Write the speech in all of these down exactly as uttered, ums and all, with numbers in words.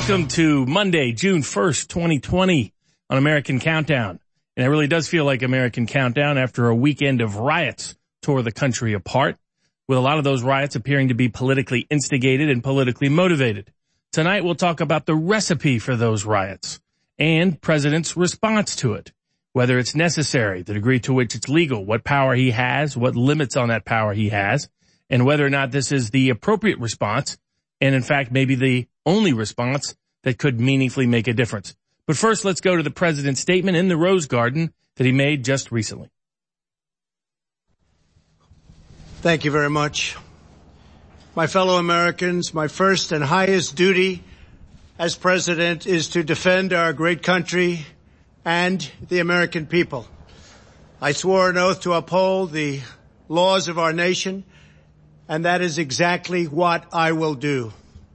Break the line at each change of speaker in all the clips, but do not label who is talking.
Welcome to Monday, June first, twenty twenty on American Countdown. And it really does feel like American Countdown after a weekend of riots tore the country apart, with a lot of those riots appearing to be politically instigated and politically motivated. Tonight we'll talk about the recipe for those riots and President's response to it, whether it's necessary, the degree to which it's legal, what power he has, what limits on that power he has, and whether or not this is the appropriate response, and in fact maybe the only response that could meaningfully make a difference. But first, let's go to the President's statement in the Rose Garden that he made just recently.
Thank you very much. My fellow Americans, my first and highest duty as President is to defend our great country and the American people. I swore an oath to uphold the laws of our nation, and that is exactly what I will do.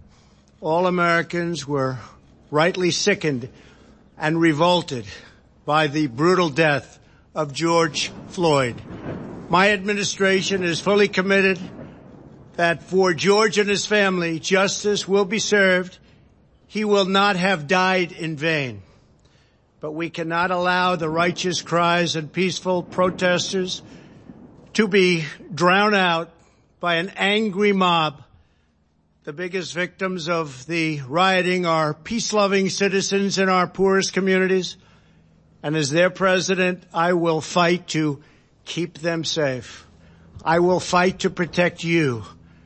All Americans were rightly sickened and revolted by the brutal death of George Floyd. My administration is fully committed that for George and his family, justice will be served. He will not have died in vain. But we cannot allow the righteous cries and peaceful protesters to be drowned out by an angry mob. The biggest victims of the rioting are peace-loving citizens in our poorest communities. And as their president, I will fight to keep them safe. I will fight to protect you.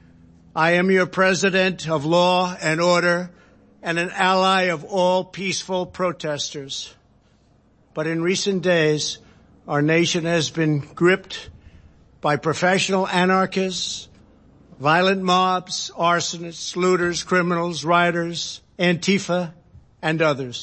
I am your president of law and order and an ally of all peaceful protesters. But in recent days, our nation has been gripped by professional anarchists, violent mobs, arsonists, looters, criminals, rioters, Antifa, and others.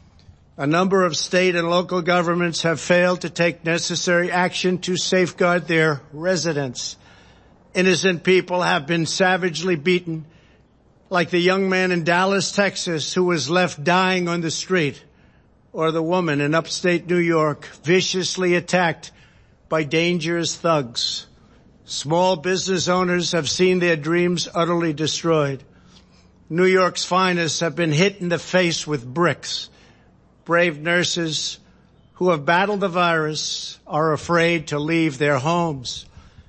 A number of state and local governments have failed to take necessary action to safeguard their residents. Innocent people have been savagely beaten, like the young man in Dallas, Texas, who was left dying on the street, or the woman in upstate New York viciously attacked by dangerous thugs. Small business owners have seen their dreams utterly destroyed. New York's finest have been hit in the face with bricks. Brave nurses who have battled the virus are afraid to leave their homes.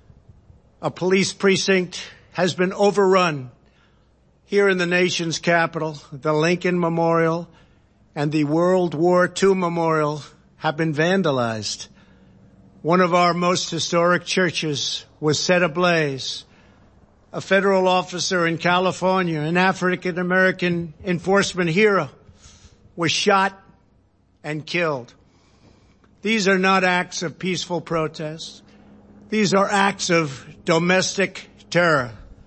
A police precinct has been overrun here in the nation's capital. The Lincoln Memorial and the World War Two Memorial have been vandalized. One of our most historic churches was set ablaze. A federal officer in California, an African-American enforcement hero, was shot and killed. These are not acts of peaceful protest. These are acts of domestic terror.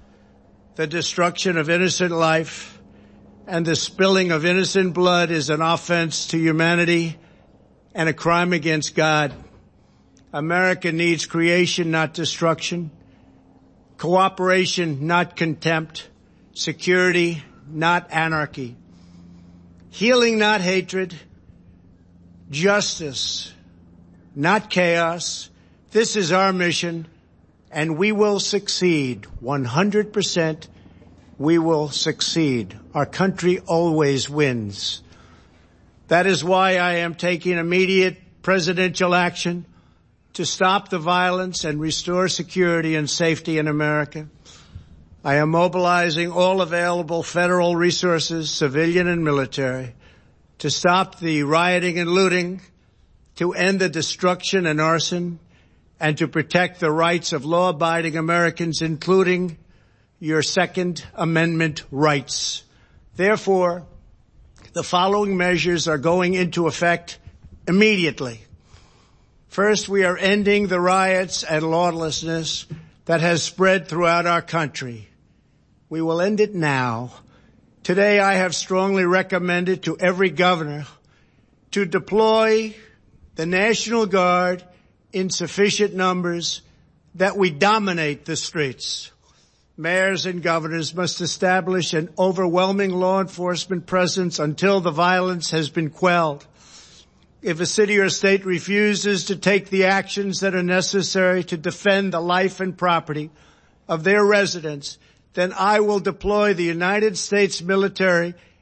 The destruction of innocent life and the spilling of innocent blood is an offense to humanity and a crime against God. America needs creation, not destruction. Cooperation, not contempt. Security, not anarchy. Healing, not hatred. Justice, not chaos. This is our mission, and we will succeed. one hundred percent we will succeed. Our country always wins. That is why I am taking immediate presidential action to stop the violence and restore security and safety in America. I am mobilizing all available federal resources, civilian and military, to stop the rioting and looting, to end the destruction and arson, and to protect the rights of law-abiding Americans, including your Second Amendment rights. Therefore, the following measures are going into effect immediately. First, we are ending the riots and lawlessness that has spread throughout our country. We will end it now. Today, I have strongly recommended to every governor to deploy the National Guard in sufficient numbers that we dominate the streets. Mayors and governors must establish an overwhelming law enforcement presence until the violence has been quelled. If a city or state refuses to take the actions that are necessary to defend the life and property of their residents, then I will deploy the United States military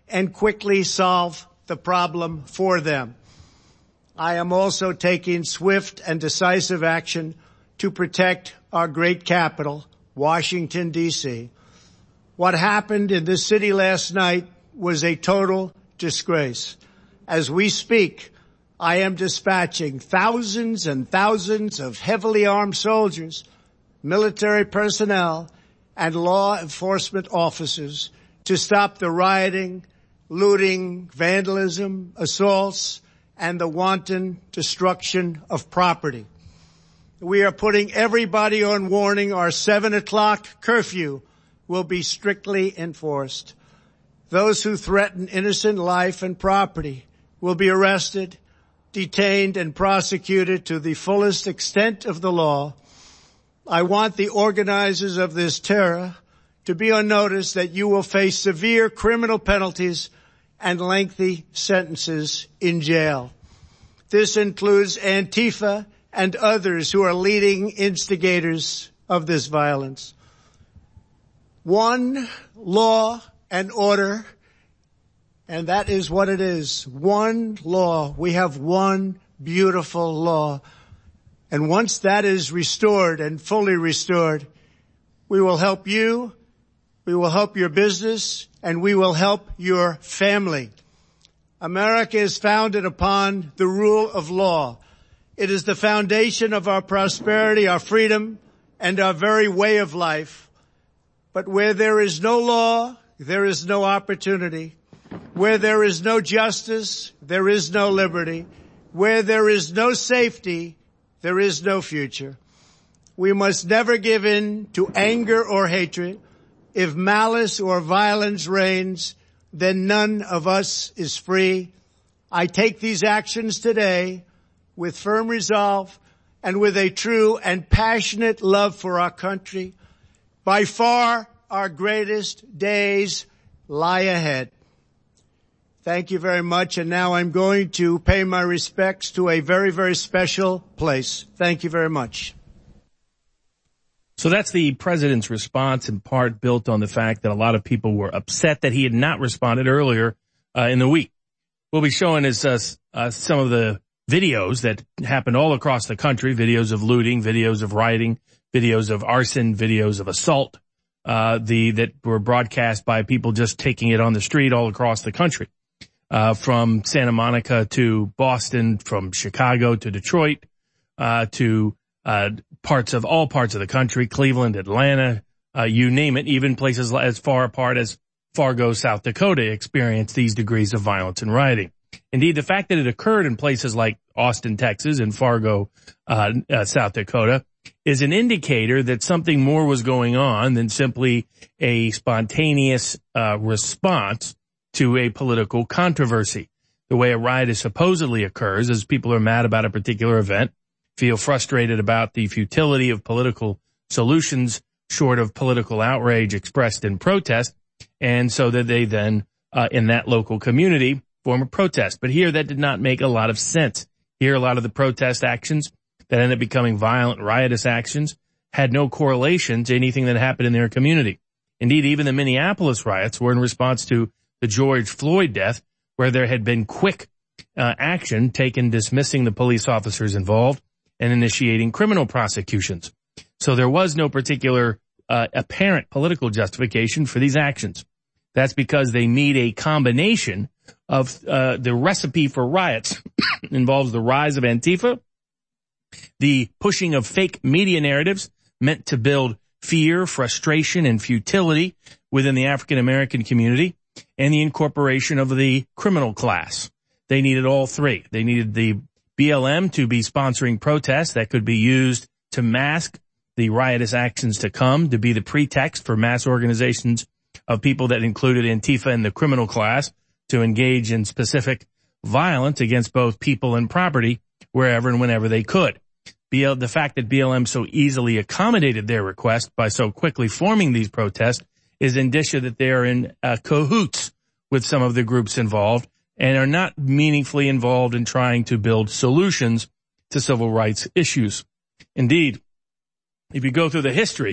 and quickly solve the problem for them. I am also taking swift and decisive action to protect our great capital, Washington, D C What happened in this city last night was a total disgrace. As we speak, I am dispatching thousands and thousands of heavily armed soldiers, military personnel, and law enforcement officers to stop the rioting, looting, vandalism, assaults, and the wanton destruction of property. We are putting everybody on warning. Our seven o'clock curfew will be strictly enforced. Those who threaten innocent life and property will be arrested, detained, and prosecuted to the fullest extent of the law. I want the organizers of this terror to be on notice that you will face severe criminal penalties and lengthy sentences in jail. This includes Antifa and others who are leading instigators of this violence. One law and order, and that is what it is. One law. We have one beautiful law. And once that is restored and fully restored, we will help you, we will help your business, and we will help your family. America is founded upon the rule of law. It is the foundation of our prosperity, our freedom, and our very way of life. But where there is no law, there is no opportunity. Where there is no justice, there is no liberty. Where there is no safety, there is no future. We must never give in to anger or hatred. If malice or violence reigns, then none of us is free. I take these actions today with firm resolve and with a true and passionate love for our country. By far, our greatest days lie ahead. Thank you very much. And now I'm going to pay my respects to a very, very special place. Thank you very much.
So that's the president's response, in part built on the fact that a lot of people were upset that he had not responded earlier uh, in the week. We'll be showing us uh, uh, some of the videos that happened all across the country, videos of looting, videos of rioting, videos of arson, videos of assault, uh, the that were broadcast by people just taking it on the street all across the country. Uh, from Santa Monica to Boston, from Chicago to Detroit, uh, to, uh, parts of, all parts of the country, Cleveland, Atlanta, uh, you name it, even places as far apart as Fargo, South Dakota experienced these degrees of violence and rioting. Indeed, the fact that it occurred in places like Austin, Texas and Fargo, uh, uh, South Dakota is an indicator that something more was going on than simply a spontaneous, uh, response to a political controversy. The way a riot supposedly occurs is people are mad about a particular event, feel frustrated about the futility of political solutions short of political outrage expressed in protest, and so that they then, uh, in that local community, form a protest. But here that did not make a lot of sense. Here a lot of the protest actions that ended up becoming violent, riotous actions had no correlation to anything that happened in their community. Indeed, even the Minneapolis riots were in response to the George Floyd death, where there had been quick uh, action taken dismissing the police officers involved and initiating criminal prosecutions. So there was no particular uh, apparent political justification for these actions. That's because they need a combination of uh, the recipe for riots involves the rise of Antifa, the pushing of fake media narratives meant to build fear, frustration, and futility within the African American community, and the incorporation of the criminal class. They needed all three. They needed the B L M to be sponsoring protests that could be used to mask the riotous actions to come, to be the pretext for mass organizations of people that included Antifa and the criminal class to engage in specific violence against both people and property wherever and whenever they could. B L, the fact that B L M so easily accommodated their request by so quickly forming these protests is indicia that they are in uh, cahoots with some of the groups involved and are not meaningfully involved in trying to build solutions to civil rights issues. Indeed, if you go through the history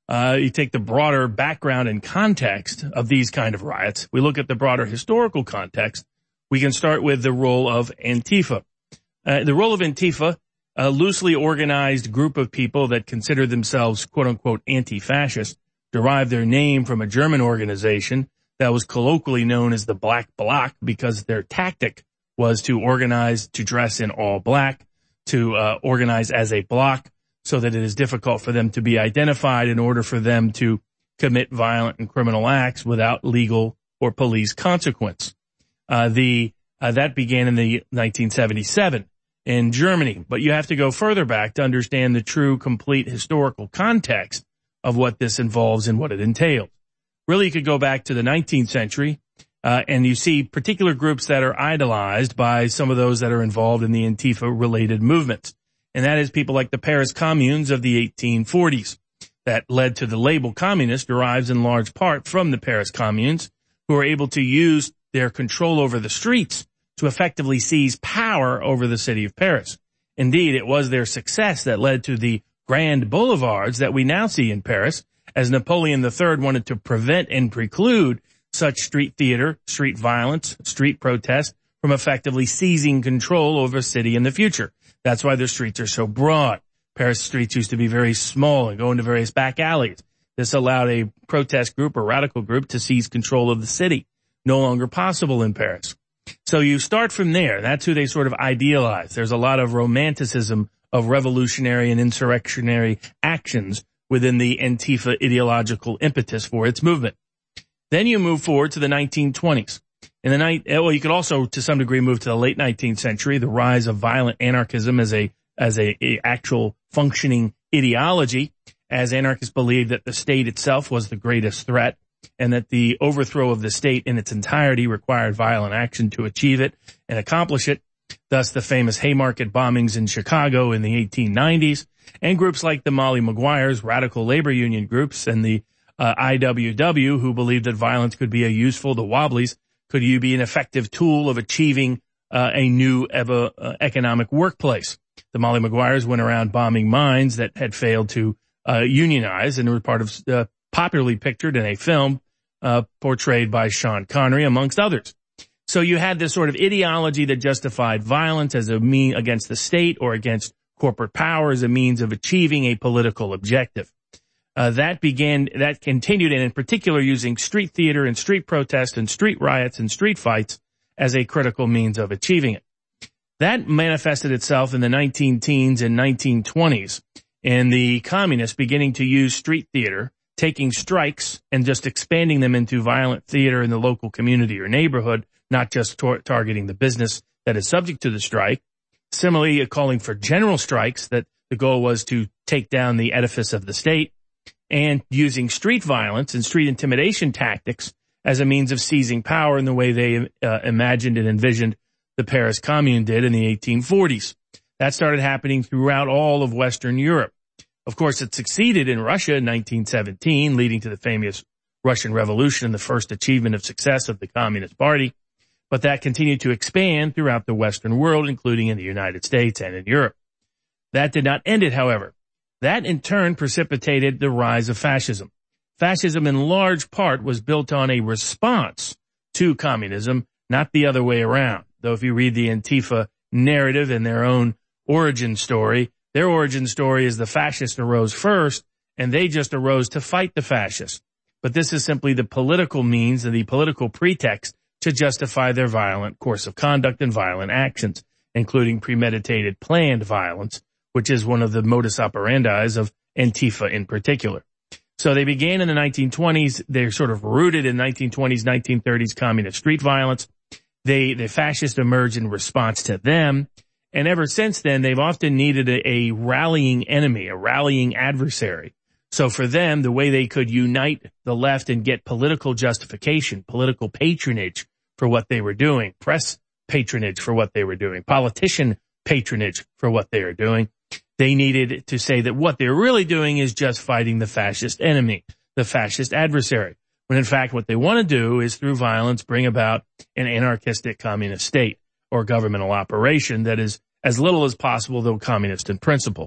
uh, you take the broader background and context of these kind of riots, we look at the broader historical context, we can start with the role of Antifa. Uh, the role of Antifa, a loosely organized group of people that consider themselves quote-unquote anti-fascist, derived their name from a German organization that was colloquially known as the Black Bloc because their tactic was to organize, to dress in all black, to uh, organize as a bloc so that it is difficult for them to be identified in order for them to commit violent and criminal acts without legal or police consequence. Uh, the uh, that began in the nineteen seventy-seven in Germany, but you have to go further back to understand the true, complete historical context of what this involves and what it entails. Really, you could go back to the nineteenth century, uh, and you see particular groups that are idolized by some of those that are involved in the Antifa-related movements. And that is people like the Paris communes of the eighteen forties. That led to the label communist derives in large part from the Paris communes, who were able to use their control over the streets to effectively seize power over the city of Paris. Indeed, it was their success that led to the grand boulevards that we now see in Paris, as Napoleon the Third wanted to prevent and preclude such street theater, street violence, street protest from effectively seizing control over a city in the future. That's why their streets are so broad. Paris streets used to be very small and go into various back alleys. This allowed a protest group or radical group to seize control of the city. No longer possible in Paris. So you start from there. That's who they sort of idealize. There's a lot of romanticism of revolutionary and insurrectionary actions within the Antifa ideological impetus for its movement. Then you move forward to the nineteen twenties. In the night, well, you could also to some degree move to the late nineteenth century, the rise of violent anarchism as a, as a, a actual functioning ideology, as anarchists believed that the state itself was the greatest threat and that the overthrow of the state in its entirety required violent action to achieve it and accomplish it. Thus the famous Haymarket bombings in Chicago in the eighteen nineties, and groups like the Molly Maguires, radical labor union groups, and the uh, I W W, who believed that violence could be a useful, the Wobblies, could you be an effective tool of achieving uh, a new ever, uh, economic workplace. The Molly Maguires went around bombing mines that had failed to uh, unionize and were part of uh, popularly pictured in a film uh, portrayed by Sean Connery, amongst others. So you had this sort of ideology that justified violence as a mean against the state or against corporate power as a means of achieving a political objective. Uh, that began, that continued, and in particular using street theater and street protest and street riots and street fights as a critical means of achieving it. That manifested itself in the nineteen teens and nineteen twenties in the communists beginning to use street theater, taking strikes and just expanding them into violent theater in the local community or neighborhood, not just tar- targeting the business that is subject to the strike. Similarly, calling for general strikes that the goal was to take down the edifice of the state, and using street violence and street intimidation tactics as a means of seizing power in the way they uh, imagined and envisioned the Paris Commune did in the eighteen forties. That started happening throughout all of Western Europe. Of course, it succeeded in Russia in nineteen seventeen, leading to the famous Russian Revolution, the first achievement of success of the Communist Party. But that continued to expand throughout the Western world, including in the United States and in Europe. That did not end it, however. That in turn precipitated the rise of fascism. Fascism in large part was built on a response to communism, not the other way around. Though if you read the Antifa narrative and their own origin story, their origin story is the fascists arose first, and they just arose to fight the fascists. But this is simply the political means and the political pretext to justify their violent course of conduct and violent actions, including premeditated, planned violence, which is one of the modus operandi of Antifa in particular. So they began in the nineteen twenties. They're sort of rooted in nineteen twenties, nineteen thirties communist street violence. They, the fascists emerged in response to them. And ever since then, they've often needed a, a rallying enemy, a rallying adversary. So for them, the way they could unite the left and get political justification, political patronage for what they were doing, press patronage for what they were doing, politician patronage for what they were doing, they needed to say that what they're really doing is just fighting the fascist enemy, the fascist adversary. When in fact what they want to do is through violence bring about an anarchistic communist state or governmental operation that is as little as possible, though communist in principle.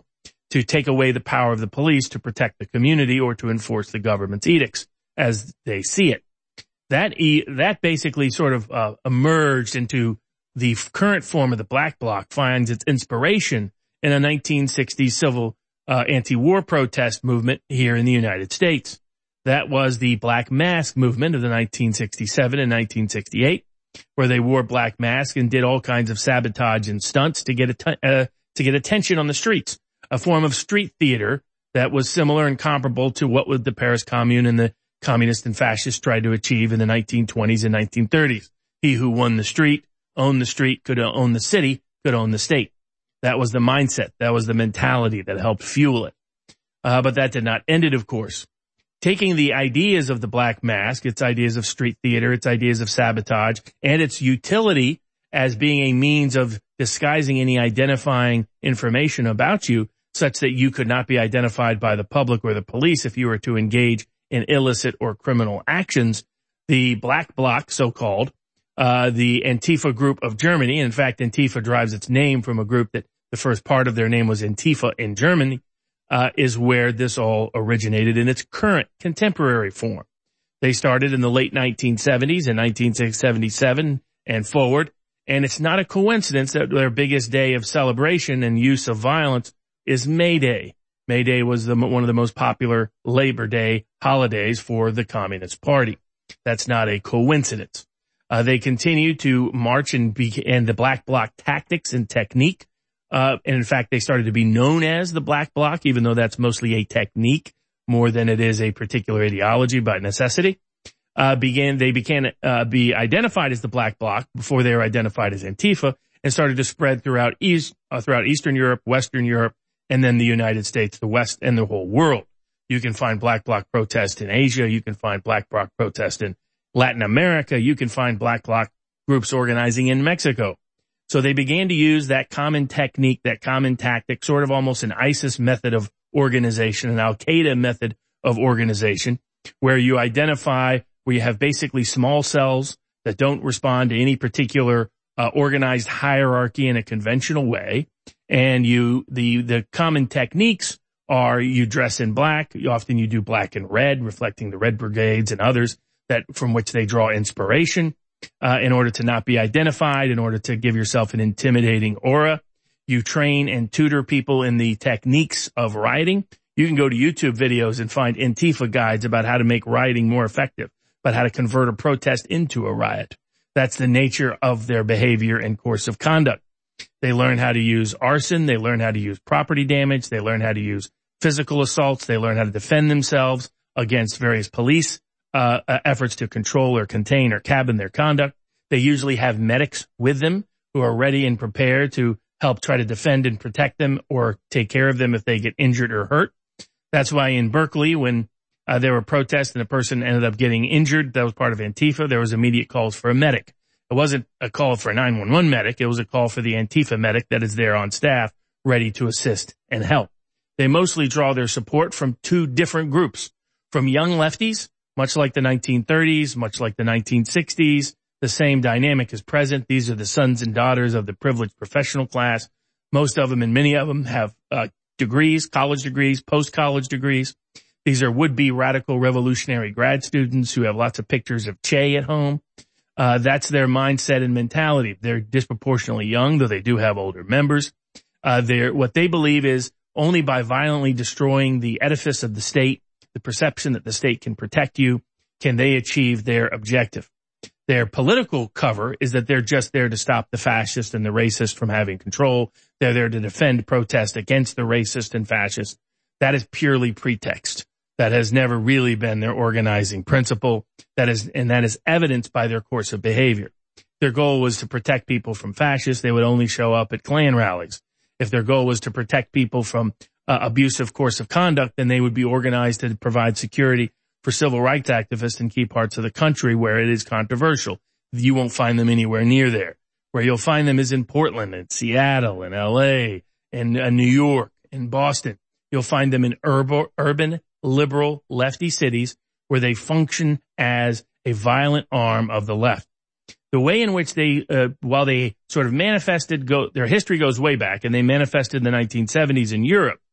to take away the power of the police to protect the community or to enforce the government's edicts as they see it. That e- that basically sort of uh, emerged into the f- current form of the Black Bloc, finds its inspiration in a nineteen sixties civil uh, anti-war protest movement here in the United States. That was the Black Mask movement of the nineteen sixty-seven and nineteen sixty-eight, where they wore black masks and did all kinds of sabotage and stunts to get att- uh, to get attention on the streets, a form of street theater that was similar and comparable to what was the Paris Commune and the communists and fascists tried to achieve in the nineteen twenties and nineteen thirties. He who won the street, owned the street, could own the city, could own the state. That was the mindset. That was the mentality that helped fuel it. Uh, but that did not end it, of course. Taking the ideas of the Black Mask, its ideas of street theater, its ideas of sabotage, and its utility as being a means of disguising any identifying information about you such that you could not be identified by the public or the police if you were to engage in illicit or criminal actions, the Black Bloc, so-called, uh, the Antifa group of Germany. In fact, Antifa derives its name from a group that the first part of their name was Antifa in Germany, uh, is where this all originated in its current contemporary form. They started in the late nineteen seventies and nineteen seventy-seven and forward. And it's not a coincidence that their biggest day of celebration and use of violence is May Day. May Day was the, one of the most popular Labor Day holidays for the Communist Party. That's not a coincidence. Uh, they continue to march and be, and the Black Bloc tactics and technique. Uh, and in fact, they started to be known as the Black Bloc, even though that's mostly a technique more than it is a particular ideology by necessity. Uh, began, they began, uh, be identified as the Black Bloc before they were identified as Antifa and started to spread throughout East, uh, throughout Eastern Europe, Western Europe, and then the United States, the West, and the whole world. You can find Black Bloc protests in Asia. You can find Black Bloc protests in Latin America. You can find Black Bloc groups organizing in Mexico. So they began to use that common technique, that common tactic, sort of almost an ISIS method of organization, an Al-Qaeda method of organization, where you identify, where you have basically small cells that don't respond to any particular uh, organized hierarchy in a conventional way. And you, the, the common techniques are you dress in black. Often you do black and red, reflecting the Red Brigades and others that from which they draw inspiration, uh, in order to not be identified, in order to give yourself an intimidating aura. You train and tutor people in the techniques of rioting. You can go to YouTube videos and find Antifa guides about how to make rioting more effective, about how to convert a protest into a riot. That's the nature of their behavior and course of conduct. They learn how to use arson. They learn how to use property damage. They learn how to use physical assaults. They learn how to defend themselves against various police uh, uh efforts to control or contain or cabin their conduct. They usually have medics with them who are ready and prepared to help try to defend and protect them or take care of them if they get injured or hurt. That's why in Berkeley, when uh, there were protests and a person ended up getting injured, that was part of Antifa, there was immediate calls for a medic. It wasn't a call for a nine one one medic. It was a call for the Antifa medic that is there on staff, ready to assist and help. They mostly draw their support from two different groups, from young lefties, much like the nineteen thirties, much like the nineteen sixties. The same dynamic is present. These are the sons and daughters of the privileged professional class. Most of them and many of them have uh, degrees, college degrees, post-college degrees. These are would-be radical revolutionary grad students who have lots of pictures of Che at home. Uh, that's their mindset and mentality. They're disproportionately young, though they do have older members. Uh, they're, what they believe is only by violently destroying the edifice of the state, the perception that the state can protect you, can they achieve their objective. Their political cover is that they're just there to stop the fascist and the racist from having control. They're there to defend protest against the racist and fascist. That is purely pretext. That has never really been their organizing principle. That is, and that is evidenced by their course of behavior. Their goal was to protect people from fascists. They would only show up at Klan rallies. If their goal was to protect people from uh, abusive course of conduct, then they would be organized to provide security for civil rights activists in key parts of the country where it is controversial. You won't find them anywhere near there. Where you'll find them is in Portland and Seattle and L A and uh, New York and Boston. You'll find them in urban, urban, liberal, lefty cities where they function as a violent arm of the left. The way in which they, uh, while they sort of manifested, go, their history goes way back, and they manifested in the nineteen seventies in Europe.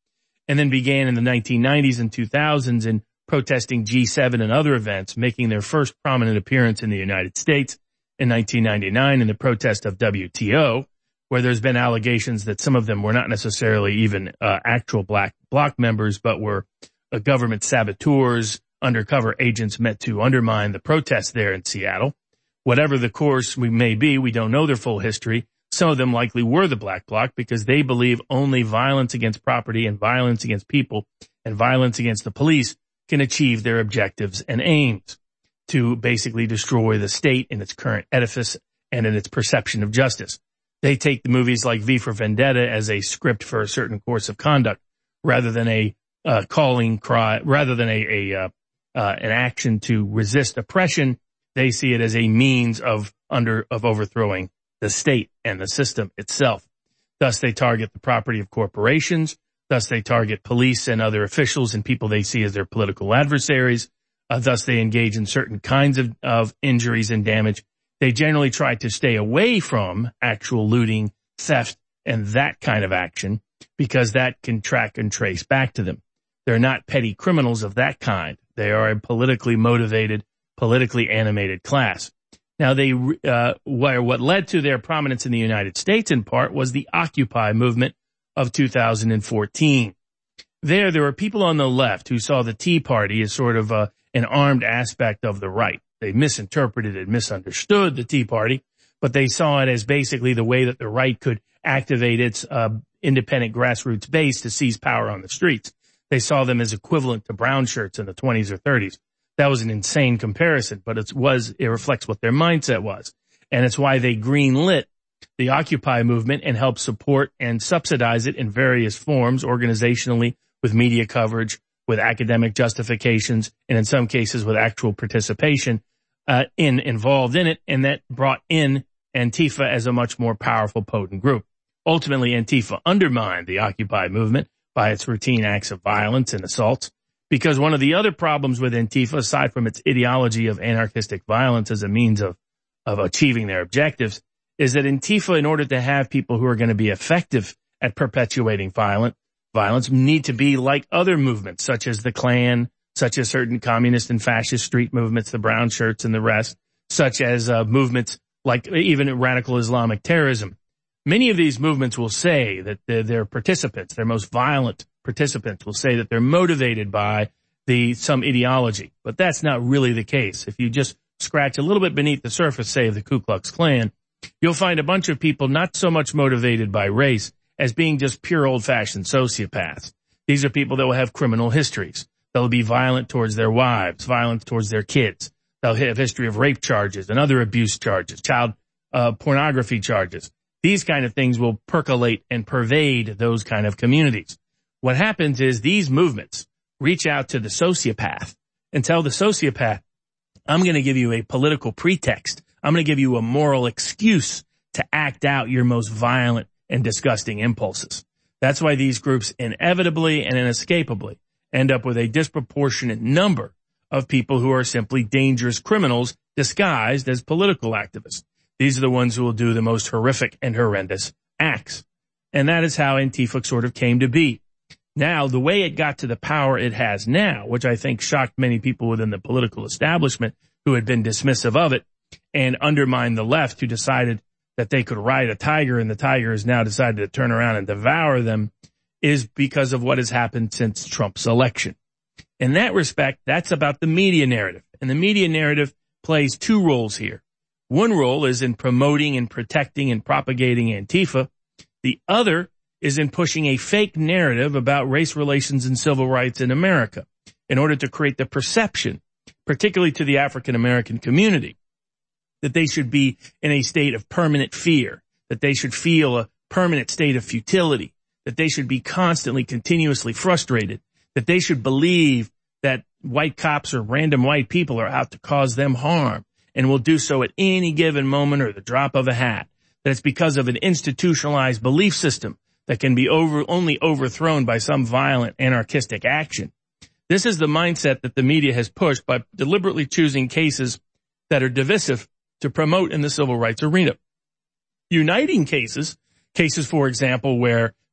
and then began in the nineteen nineties and two thousands in protesting G seven and other events, making their first prominent appearance in the United States in nineteen ninety-nine in the protest of W T O, where there's been allegations that some of them were not necessarily even uh, actual black bloc members, but were uh, government saboteurs, undercover agents meant to undermine the protests there in Seattle. Whatever the course we may be, we don't know their full history. Some of them likely were the black bloc because they believe only violence against property and violence against people and violence against the police can achieve their objectives and aims to basically destroy the state in its current edifice and in its perception of justice. They take the movies like V for Vendetta as a script for a certain course of conduct rather than a uh, calling cry, rather than a, a uh, uh, an action to resist oppression. They see it as a means of under of overthrowing the state and the system itself. Thus, they target the property of corporations. Thus, they target police and other officials and people they see as their political adversaries. Uh, thus, they engage in certain kinds of, of injuries and damage. They generally try to stay away from actual looting, theft, and that kind of action because that can track and trace back to them. They're not petty criminals of that kind. They are a politically motivated, politically animated class. Now, they uh, what, what led to their prominence in the United States in part was the Occupy movement of two thousand fourteen. There, there were people on the left who saw the Tea Party as sort of a, an armed aspect of the right. They misinterpreted and misunderstood the Tea Party, but they saw it as basically the way that the right could activate its uh, independent grassroots base to seize power on the streets. They saw them as equivalent to brown shirts in the twenties or thirties. That was an insane comparison, but it was, it reflects what their mindset was. And it's why they greenlit the Occupy movement and helped support and subsidize it in various forms, organizationally, with media coverage, with academic justifications, and in some cases with actual participation, uh, in, involved in it. And that brought in Antifa as a much more powerful, potent group. Ultimately, Antifa undermined the Occupy movement by its routine acts of violence and assaults. Because one of the other problems with Antifa, aside from its ideology of anarchistic violence as a means of, of achieving their objectives, is that Antifa, in order to have people who are going to be effective at perpetuating violent, violence, need to be like other movements, such as the Klan, such as certain communist and fascist street movements, the brown shirts and the rest, such as uh, movements like even radical Islamic terrorism. Many of these movements will say that their, their participants, their most violent participants will say that they're motivated by the some ideology, but that's not really the case. If you just scratch a little bit beneath the surface, say, of the Ku Klux Klan, you'll find a bunch of people not so much motivated by race as being just pure old-fashioned sociopaths. These are people that will have criminal histories. They'll be violent towards their wives, violent towards their kids. They'll have a history of rape charges and other abuse charges, child uh, pornography charges. These kind of things will percolate and pervade those kind of communities. What happens is these movements reach out to the sociopath and tell the sociopath, I'm going to give you a political pretext. I'm going to give you a moral excuse to act out your most violent and disgusting impulses. That's why these groups inevitably and inescapably end up with a disproportionate number of people who are simply dangerous criminals disguised as political activists. These are the ones who will do the most horrific and horrendous acts. And that is how Antifa sort of came to be. Now, the way it got to the power it has now, which I think shocked many people within the political establishment who had been dismissive of it and undermined the left who decided that they could ride a tiger and the tiger has now decided to turn around and devour them, is because of what has happened since Trump's election. In that respect, that's about the media narrative. And the media narrative plays two roles here. One role is in promoting and protecting and propagating Antifa. The other is in pushing a fake narrative about race relations and civil rights in America in order to create the perception, particularly to the African American community, that they should be in a state of permanent fear, that they should feel a permanent state of futility, that they should be constantly, continuously frustrated, that they should believe that white cops or random white people are out to cause them harm and will do so at any given moment or the drop of a hat, that it's because of an institutionalized belief system that can be over, only overthrown by some violent anarchistic action. This is the mindset that the media has pushed by deliberately choosing cases that are divisive to promote in the civil rights arena. Uniting cases, cases, for example, where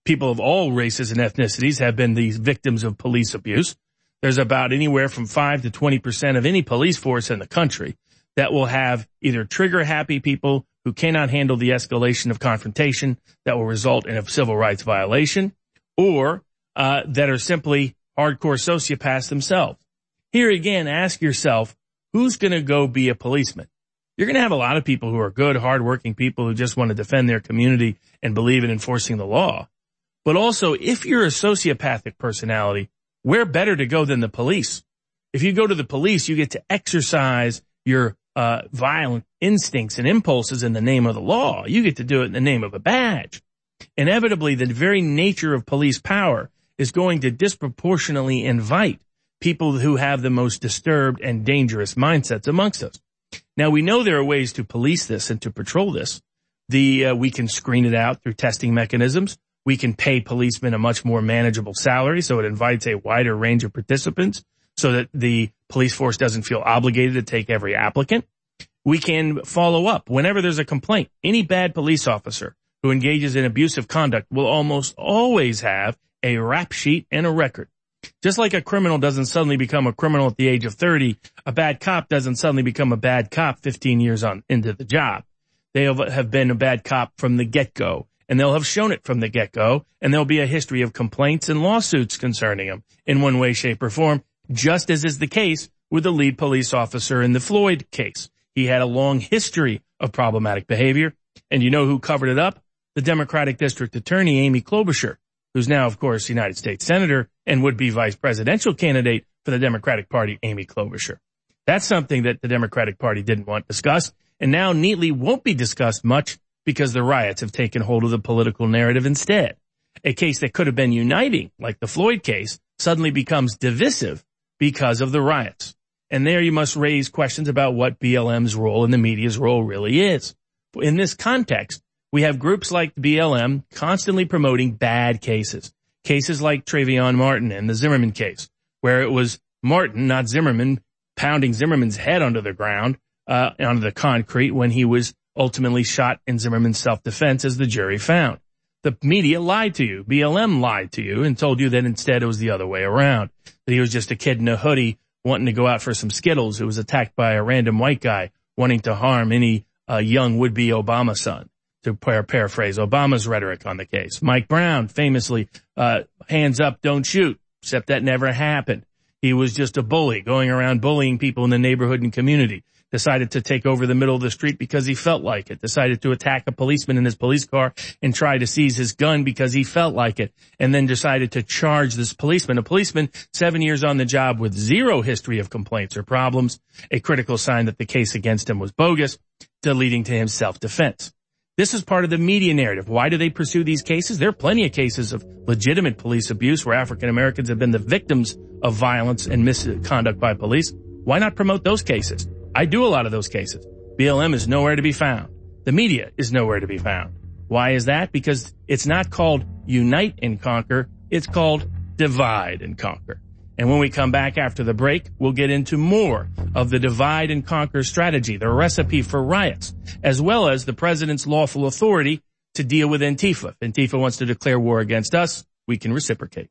people of all races and ethnicities have been the victims of police abuse. There's about anywhere from five to twenty percent of any police force in the country that will have either trigger-happy people who cannot handle the escalation of confrontation that will result in a civil rights violation, or uh, that are simply hardcore sociopaths themselves. Here again, ask yourself, who's going to go be a policeman? You're going to have a lot of people who are good, hardworking people who just want to defend their community and believe in enforcing the law. But also, if you're a sociopathic personality, where better to go than the police? If you go to the police, you get to exercise your uh violent instincts and impulses in the name of the law. You get to do it in the name of a badge. Inevitably, the very nature of police power is going to disproportionately invite people who have the most disturbed and dangerous mindsets amongst us. Now, we know there are ways to police this and to patrol this. The uh, we can screen it out through testing mechanisms. We can pay policemen a much more manageable salary, so it invites a wider range of participants so that the police force doesn't feel obligated to take every applicant. We can follow up whenever there's a complaint. Any bad police officer who engages in abusive conduct will almost always have a rap sheet and a record. Just like a criminal doesn't suddenly become a criminal at the age of thirty, a bad cop doesn't suddenly become a bad cop fifteen years on into the job. They have been a bad cop from the get-go, and they'll have shown it from the get-go, and there'll be a history of complaints and lawsuits concerning them in one way, shape, or form, just as is the case with the lead police officer in the Floyd case. He had a long history of problematic behavior, and you know who covered it up? The Democratic District Attorney, Amy Klobuchar, who's now, of course, United States Senator and would be vice presidential candidate for the Democratic Party, Amy Klobuchar. That's something that the Democratic Party didn't want discussed, and now neatly won't be discussed much because the riots have taken hold of the political narrative instead. A case that could have been uniting, like the Floyd case, suddenly becomes divisive because of the riots. And there you must raise questions about what B L M's role and the media's role really is. In this context, we have groups like B L M constantly promoting bad cases. Cases like Trayvon Martin and the Zimmerman case, where it was Martin, not Zimmerman, pounding Zimmerman's head onto the ground, uh, onto the concrete when he was ultimately shot in Zimmerman's self-defense, as the jury found. The media lied to you. B L M lied to you and told you that instead it was the other way around, that he was just a kid in a hoodie wanting to go out for some Skittles who was attacked by a random white guy wanting to harm any uh, young would-be Obama son, to par- paraphrase Obama's rhetoric on the case. Mike Brown famously, uh, hands up, don't shoot, except that never happened. He was just a bully going around bullying people in the neighborhood and community. Decided to take over the middle of the street because he felt like it. Decided to attack a policeman in his police car and try to seize his gun because he felt like it. And then decided to charge this policeman. A policeman seven years on the job with zero history of complaints or problems. A critical sign that the case against him was bogus, leading to him self-defense. This is part of the media narrative. Why do they pursue these cases? There are plenty of cases of legitimate police abuse where African Americans have been the victims of violence and misconduct by police. Why not promote those cases? I do a lot of those cases. B L M is nowhere to be found. The media is nowhere to be found. Why is that? Because it's not called unite and conquer. It's called divide and conquer. And when we come back after the break, we'll get into more of the divide and conquer strategy, the recipe for riots, as well as the president's lawful authority to deal with Antifa. If Antifa wants to declare war against us, we can reciprocate.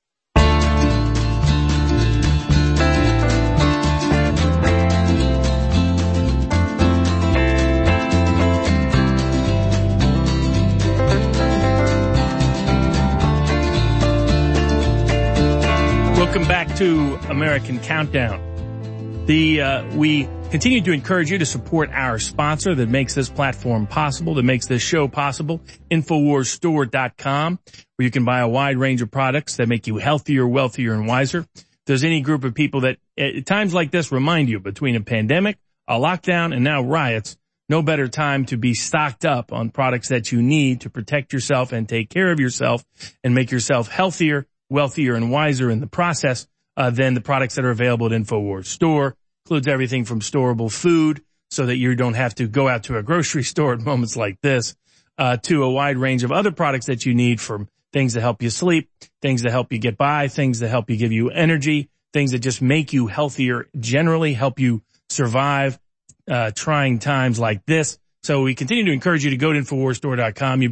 Welcome back to American Countdown. The uh, we continue to encourage you to support our sponsor that makes this platform possible, that makes this show possible, Infowars Store dot com, where you can buy a wide range of products that make you healthier, wealthier, and wiser. If there's any group of people that at times like this remind you, between a pandemic, a lockdown, and now riots, no better time to be stocked up on products that you need to protect yourself and take care of yourself and make yourself healthier, wealthier, and wiser in the process uh, than the products that are available at InfoWars Store. Includes everything from storable food so that you don't have to go out to a grocery store at moments like this, uh, to a wide range of other products that you need, from things that help you sleep, things that help you get by, things that help you give you energy, things that just make you healthier, generally help you survive uh trying times like this. So we continue to encourage you to go to Infowars Store dot com. You be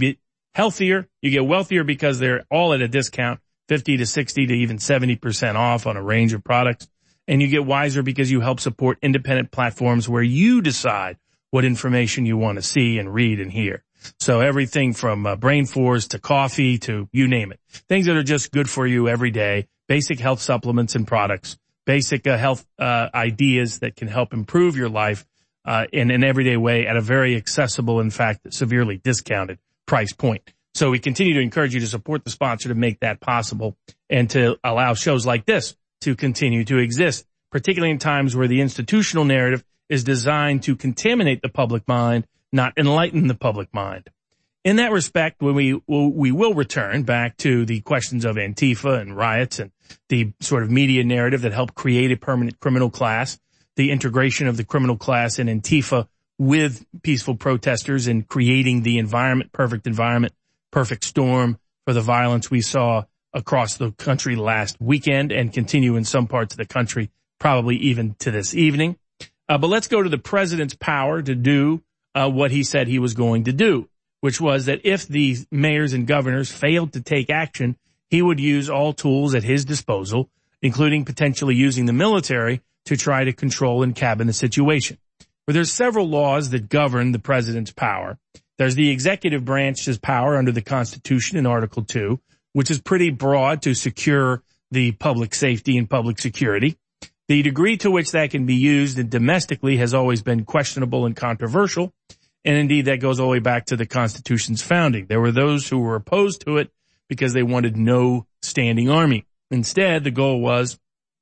healthier. You get wealthier because they're all at a discount, fifty to sixty to even seventy percent off on a range of products. And you get wiser because you help support independent platforms where you decide what information you want to see and read and hear. So everything from uh, Brain Force to coffee to you name it. Things that are just good for you every day, basic health supplements and products, basic uh, health uh, ideas that can help improve your life uh, in an everyday way at a very accessible, in fact, severely discounted price point. So we continue to encourage you to support the sponsor to make that possible and to allow shows like this to continue to exist, particularly in times where the institutional narrative is designed to contaminate the public mind, not enlighten the public mind. In that respect, when we will, we will return back to the questions of Antifa and riots and the sort of media narrative that helped create a permanent criminal class, the integration of the criminal class in Antifa with peaceful protesters and creating the environment, perfect environment, perfect storm for the violence we saw across the country last weekend and continue in some parts of the country, probably even to this evening. Uh, but let's go to the president's power to do uh, what he said he was going to do, which was that if the mayors and governors failed to take action, he would use all tools at his disposal, including potentially using the military to try to control and cabin the situation. But there's several laws that govern the president's power. There's the executive branch's power under the Constitution in Article two, which is pretty broad to secure the public safety and public security. The degree to which that can be used domestically has always been questionable and controversial. And indeed, that goes all the way back to the Constitution's founding. There were those who were opposed to it because they wanted no standing army. Instead, the goal was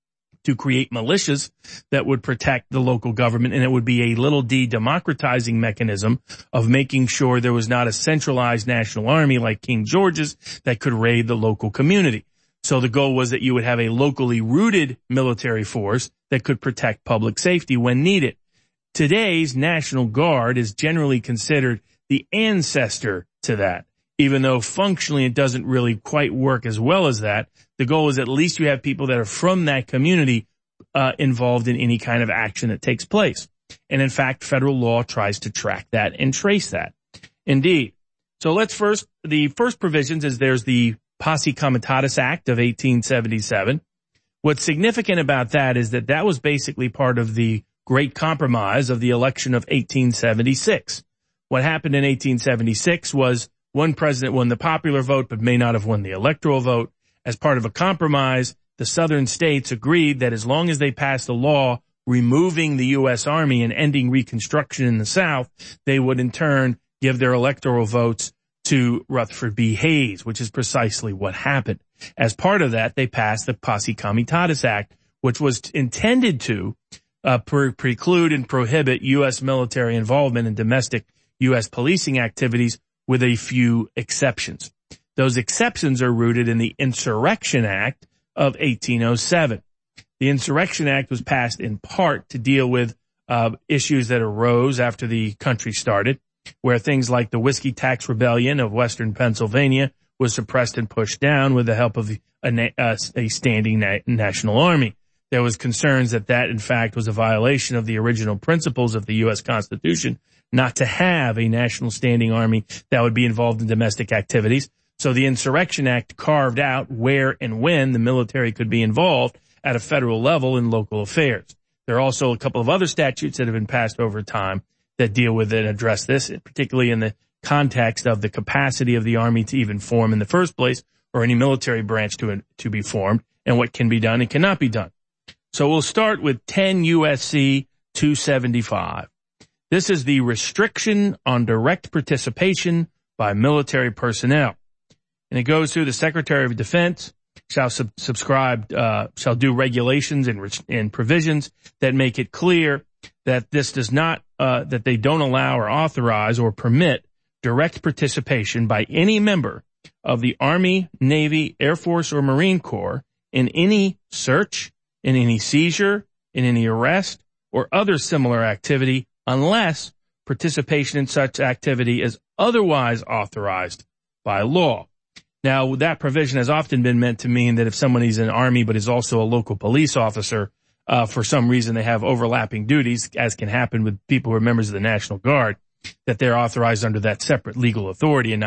to create militias that would protect the local government, and it would be a little d democratizing mechanism of making sure there was not a centralized national army like King George's that could raid the local community. So the goal was that you would have a locally rooted military force that could protect public safety when needed. Today's National Guard is generally considered the ancestor to that. Even though functionally it doesn't really quite work as well as that, the goal is at least you have people that are from that community uh, involved in any kind of action that takes place. And in fact, federal law tries to track that and trace that. Indeed. So let's first, the first provisions is there's the Posse Comitatus Act of eighteen seventy-seven. What's significant about that is that that was basically part of the Great Compromise of the election of eighteen seventy-six. What happened in eighteen seventy-six was one president won the popular vote but may not have won the electoral vote. As part of a compromise, the southern states agreed that as long as they passed a law removing the U S Army and ending Reconstruction in the South, they would in turn give their electoral votes to Rutherford B. Hayes, which is precisely what happened. As part of that, they passed the Posse Comitatus Act, which was intended to uh, pre- preclude and prohibit U S military involvement in domestic U S policing activities with a few exceptions. Those exceptions are rooted in the Insurrection Act of eighteen oh seven. The Insurrection Act was passed in part to deal with uh, issues that arose after the country started, where things like the Whiskey Tax Rebellion of Western Pennsylvania was suppressed and pushed down with the help of a, a, a standing na- national army. There was concerns that that, in fact, was a violation of the original principles of the U S Constitution not to have a national standing army that would be involved in domestic activities. So the Insurrection Act carved out where and when the military could be involved at a federal level in local affairs. There are also a couple of other statutes that have been passed over time that deal with it and address this, particularly in the context of the capacity of the Army to even form in the first place or any military branch to, to be formed and what can be done and cannot be done. So we'll start with ten U S C two seventy-five. This is the restriction on direct participation by military personnel. And it goes through the Secretary of Defense shall sub- subscribe, uh, shall do regulations and, re- and provisions that make it clear that this does not, uh, that they don't allow or authorize or permit direct participation by any member of the Army, Navy, Air Force, or Marine Corps in any search, in any seizure, in any arrest, or other similar activity unless participation in such activity is otherwise authorized by law. Now, that provision has often been meant to mean that if someone is in the Army but is also a local police officer, uh, for some reason they have overlapping duties, as can happen with people who are members of the National Guard, that they're authorized under that separate legal authority and not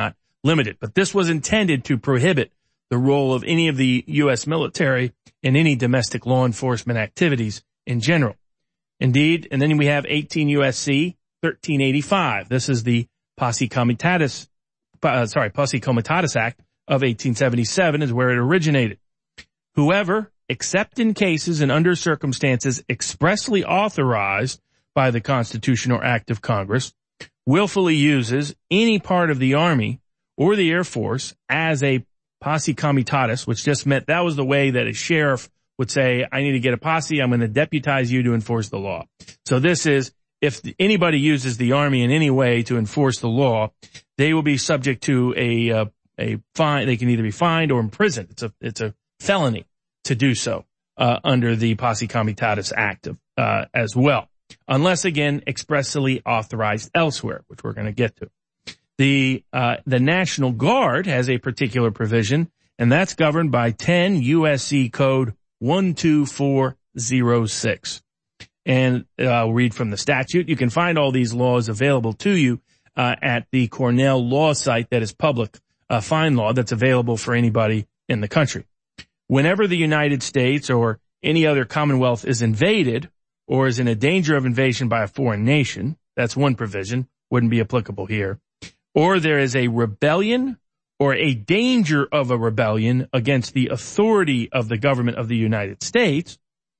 limited. But this was intended to prohibit the role of any of the U S military in any domestic law enforcement activities in general. Indeed, and then we have eighteen U S C thirteen eighty-five. This is the Posse Comitatus, uh, sorry, Posse Comitatus Act of eighteen seventy-seven is where it originated. Whoever, except in cases and under circumstances expressly authorized by the Constitution or Act of Congress, willfully uses any part of the Army or the Air Force as a posse comitatus, which just meant that was the way that a sheriff would say, I need to get a posse, I'm going to deputize you to enforce the law. So this is, if anybody uses the Army in any way to enforce the law, they will be subject to a uh, a fine. They can either be fined or imprisoned. It's a it's a felony to do so uh, under the Posse Comitatus Act of, uh, as well, unless again expressly authorized elsewhere, which we're going to get to. The uh, the National Guard has a particular provision, and that's governed by ten U S C Code one two four zero six. And uh, I'll read from the statute. You can find all these laws available to you uh, at the Cornell Law site that is public, uh, fine law that's available for anybody in the country. Whenever the United States or any other commonwealth is invaded or is in a danger of invasion by a foreign nation, that's one provision, wouldn't be applicable here, or there is a rebellion or a danger of a rebellion against the authority of the government of the United States,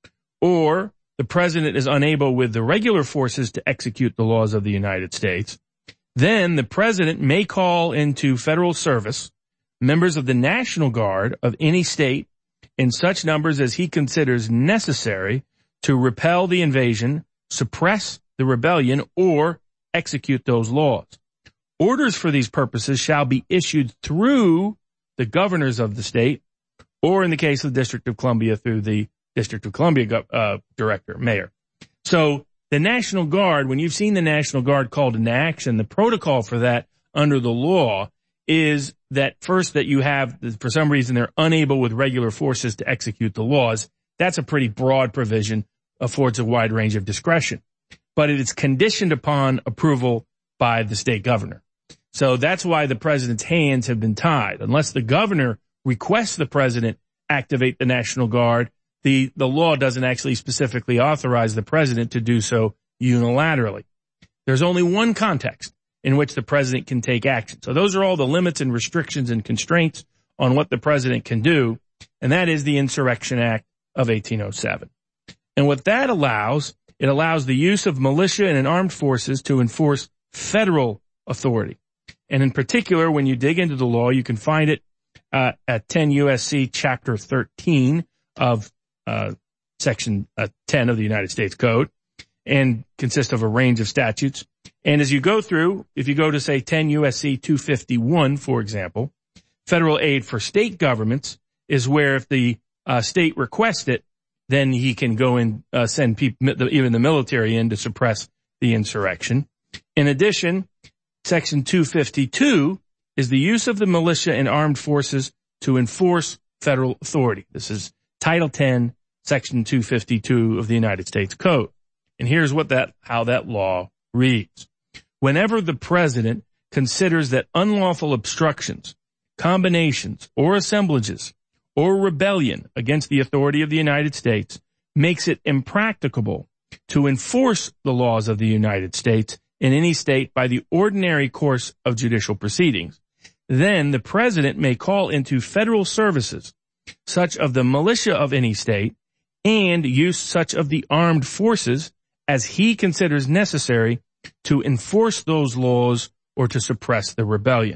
or the president is unable with the regular forces to execute the laws of the United States, then the president may call into federal service members of the National Guard of any state in such numbers as he considers necessary to repel the invasion, suppress the rebellion, or execute those laws. Orders for these purposes shall be issued through the governors of the state, or in the case of the District of Columbia, through the District of Columbia uh, director, mayor. So the National Guard, when you've seen the National Guard called into action, the protocol for that under the law is that first that you have, for some reason, they're unable with regular forces to execute the laws. That's a pretty broad provision, affords a wide range of discretion. But it is conditioned upon approval by the state governor. So that's why the president's hands have been tied. Unless the governor requests the president activate the National Guard, the, the law doesn't actually specifically authorize the president to do so unilaterally. There's only one context in which the president can take action. So those are all the limits and restrictions and constraints on what the president can do, and that is the Insurrection Act of eighteen oh seven. And what that allows, it allows the use of militia and armed forces to enforce federal authority. And in particular, when you dig into the law, you can find it uh, at ten U S C Chapter thirteen of uh, Section uh, ten of the United States Code, and consists of a range of statutes. And as you go through, if you go to, say, ten U S C two fifty-one, for example, federal aid for state governments is where if the uh, state requests it, then he can go and uh, send people, even the military, in to suppress the insurrection. In addition, Section two fifty-two is the use of the militia and armed forces to enforce federal authority. This is Title ten, Section two fifty-two of the United States Code. And here's what that, how that law reads. Whenever the president considers that unlawful obstructions, combinations, or assemblages, or rebellion against the authority of the United States makes it impracticable to enforce the laws of the United States in any state by the ordinary course of judicial proceedings, then the president may call into federal services such of the militia of any state and use such of the armed forces as he considers necessary to enforce those laws or to suppress the rebellion.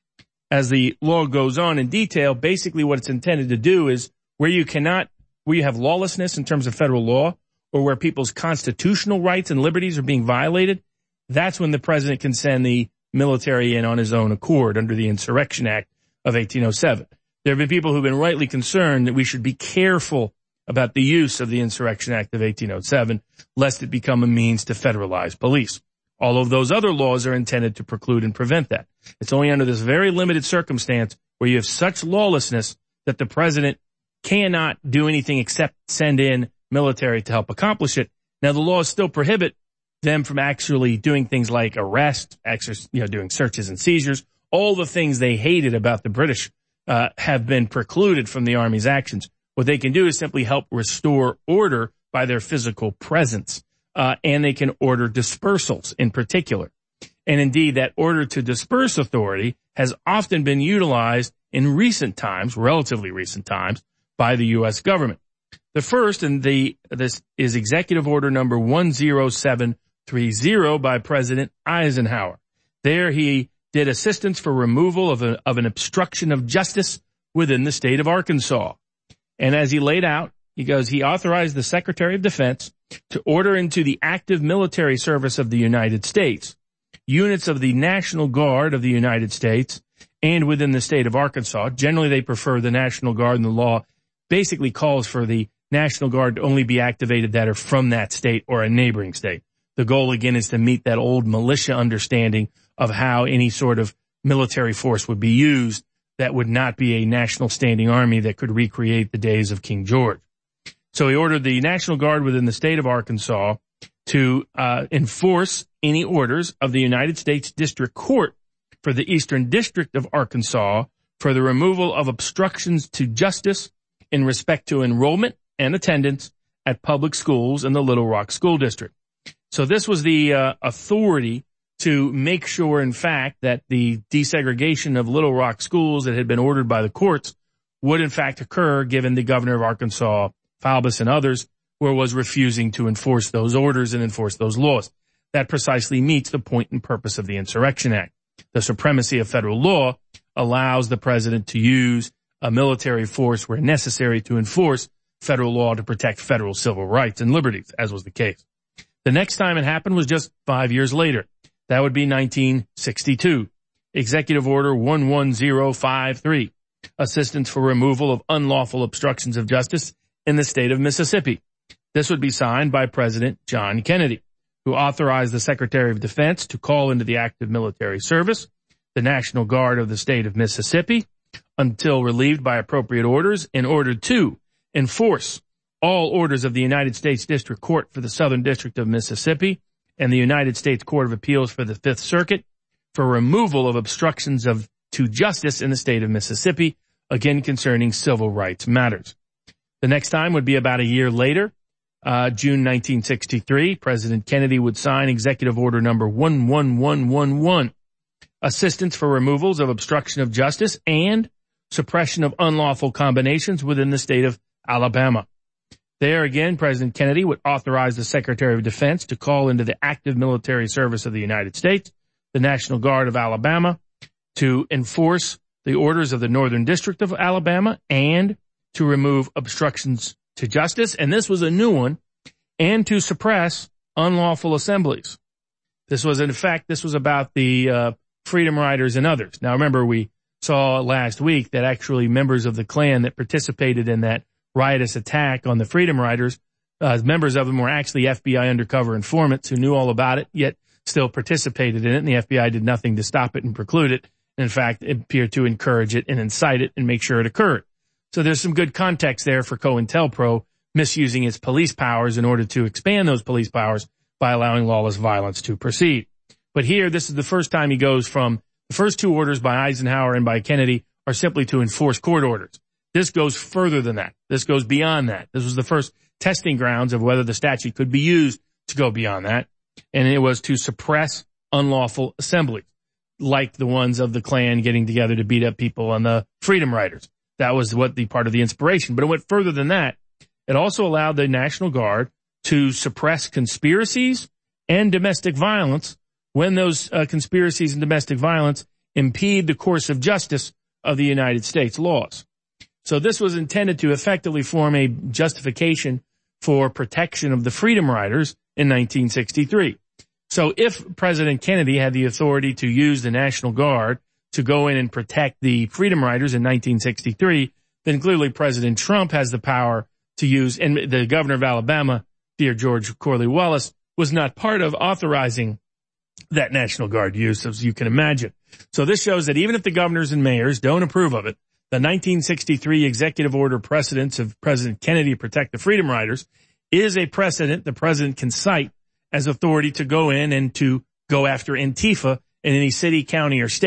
As the law goes on in detail, basically what it's intended to do is where you cannot, where you have lawlessness in terms of federal law, or where people's constitutional rights and liberties are being violated, that's when the president can send the military in on his own accord under the Insurrection Act of eighteen oh seven. There have been people who've been rightly concerned that we should be careful about the use of the Insurrection Act of eighteen oh seven, lest it become a means to federalize police. All of those other laws are intended to preclude and prevent that. It's only under this very limited circumstance where you have such lawlessness that the president cannot do anything except send in military to help accomplish it. Now, the laws still prohibit them from actually doing things like arrest, exercise, you know, doing searches and seizures, all the things they hated about the British uh, have been precluded from the Army's actions. What they can do is simply help restore order by their physical presence, uh, and they can order dispersals in particular. And indeed, that order to disperse authority has often been utilized in recent times, relatively recent times, by the U S government. The first, and the this is Executive Order number one zero seven three zero by President Eisenhower. There he did assistance for removal of, a, of an obstruction of justice within the state of Arkansas. And as he laid out, he goes, he authorized the Secretary of Defense to order into the active military service of the United States units of the National Guard of the United States and within the state of Arkansas. Generally, they prefer the National Guard, and the law basically calls for the National Guard to only be activated that are from that state or a neighboring state. The goal, again, is to meet that old militia understanding of how any sort of military force would be used that would not be a national standing army that could recreate the days of King George. So he ordered the National Guard within the state of Arkansas to uh enforce any orders of the United States District Court for the Eastern District of Arkansas for the removal of obstructions to justice in respect to enrollment and attendance at public schools in the Little Rock School District. So this was the uh, authority to make sure, in fact, that the desegregation of Little Rock schools that had been ordered by the courts would, in fact, occur, given the governor of Arkansas, Faubus, and others, where was refusing to enforce those orders and enforce those laws. That precisely meets the point and purpose of the Insurrection Act. The supremacy of federal law allows the president to use a military force where necessary to enforce federal law to protect federal civil rights and liberties, as was the case. The next time it happened was just five years later. That would be nineteen sixty-two. Executive Order one one zero five three, assistance for removal of unlawful obstructions of justice in the state of Mississippi. This would be signed by President John Kennedy, who authorized the Secretary of Defense to call into the active military service the National Guard of the state of Mississippi until relieved by appropriate orders, in order to enforce all orders of the United States District Court for the Southern District of Mississippi and the United States Court of Appeals for the Fifth Circuit for removal of obstructions of to justice in the state of Mississippi, again concerning civil rights matters. The next time would be about a year later, uh, June nineteen sixty-three. President Kennedy would sign Executive Order number one one one one one, assistance for removals of obstruction of justice and suppression of unlawful combinations within the state of Alabama. There again, President Kennedy would authorize the Secretary of Defense to call into the active military service of the United States the National Guard of Alabama to enforce the orders of the Northern District of Alabama and to remove obstructions to justice, and this was a new one, and to suppress unlawful assemblies. This was, in fact, this was about the uh, Freedom Riders and others. Now, remember, we saw last week that actually members of the Klan that participated in that riotous attack on the Freedom Riders, uh, members of them were actually F B I undercover informants who knew all about it, yet still participated in it, and the F B I did nothing to stop it and preclude it. And in fact, it appeared to encourage it and incite it and make sure it occurred. So there's some good context there for COINTELPRO misusing its police powers in order to expand those police powers by allowing lawless violence to proceed. But here, this is the first time he goes from the first two orders by Eisenhower and by Kennedy are simply to enforce court orders. This goes further than that. This goes beyond that. This was the first testing grounds of whether the statute could be used to go beyond that. And it was to suppress unlawful assemblies, like the ones of the Klan getting together to beat up people on the Freedom Riders. That was what the part of the inspiration. But it went further than that. It also allowed the National Guard to suppress conspiracies and domestic violence when those uh, conspiracies and domestic violence impede the course of justice of the United States laws. So this was intended to effectively form a justification for protection of the Freedom Riders in nineteen sixty-three. So if President Kennedy had the authority to use the National Guard to go in and protect the Freedom Riders in nineteen sixty-three, then clearly President Trump has the power to use, and the governor of Alabama, dear George Corley-Wallace, was not part of authorizing that National Guard use, as you can imagine. So this shows that even if the governors and mayors don't approve of it, the nineteen sixty-three executive order precedence of President Kennedy to protect the Freedom Riders is a precedent the president can cite as authority to go in and to go after Antifa in any city, county, or state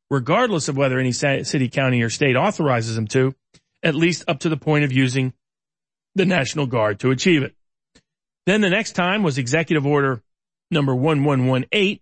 regardless of whether any city, county, or state authorizes them to, at least up to the point of using the National Guard to achieve it. Then the next time was Executive Order number eleven eighteen,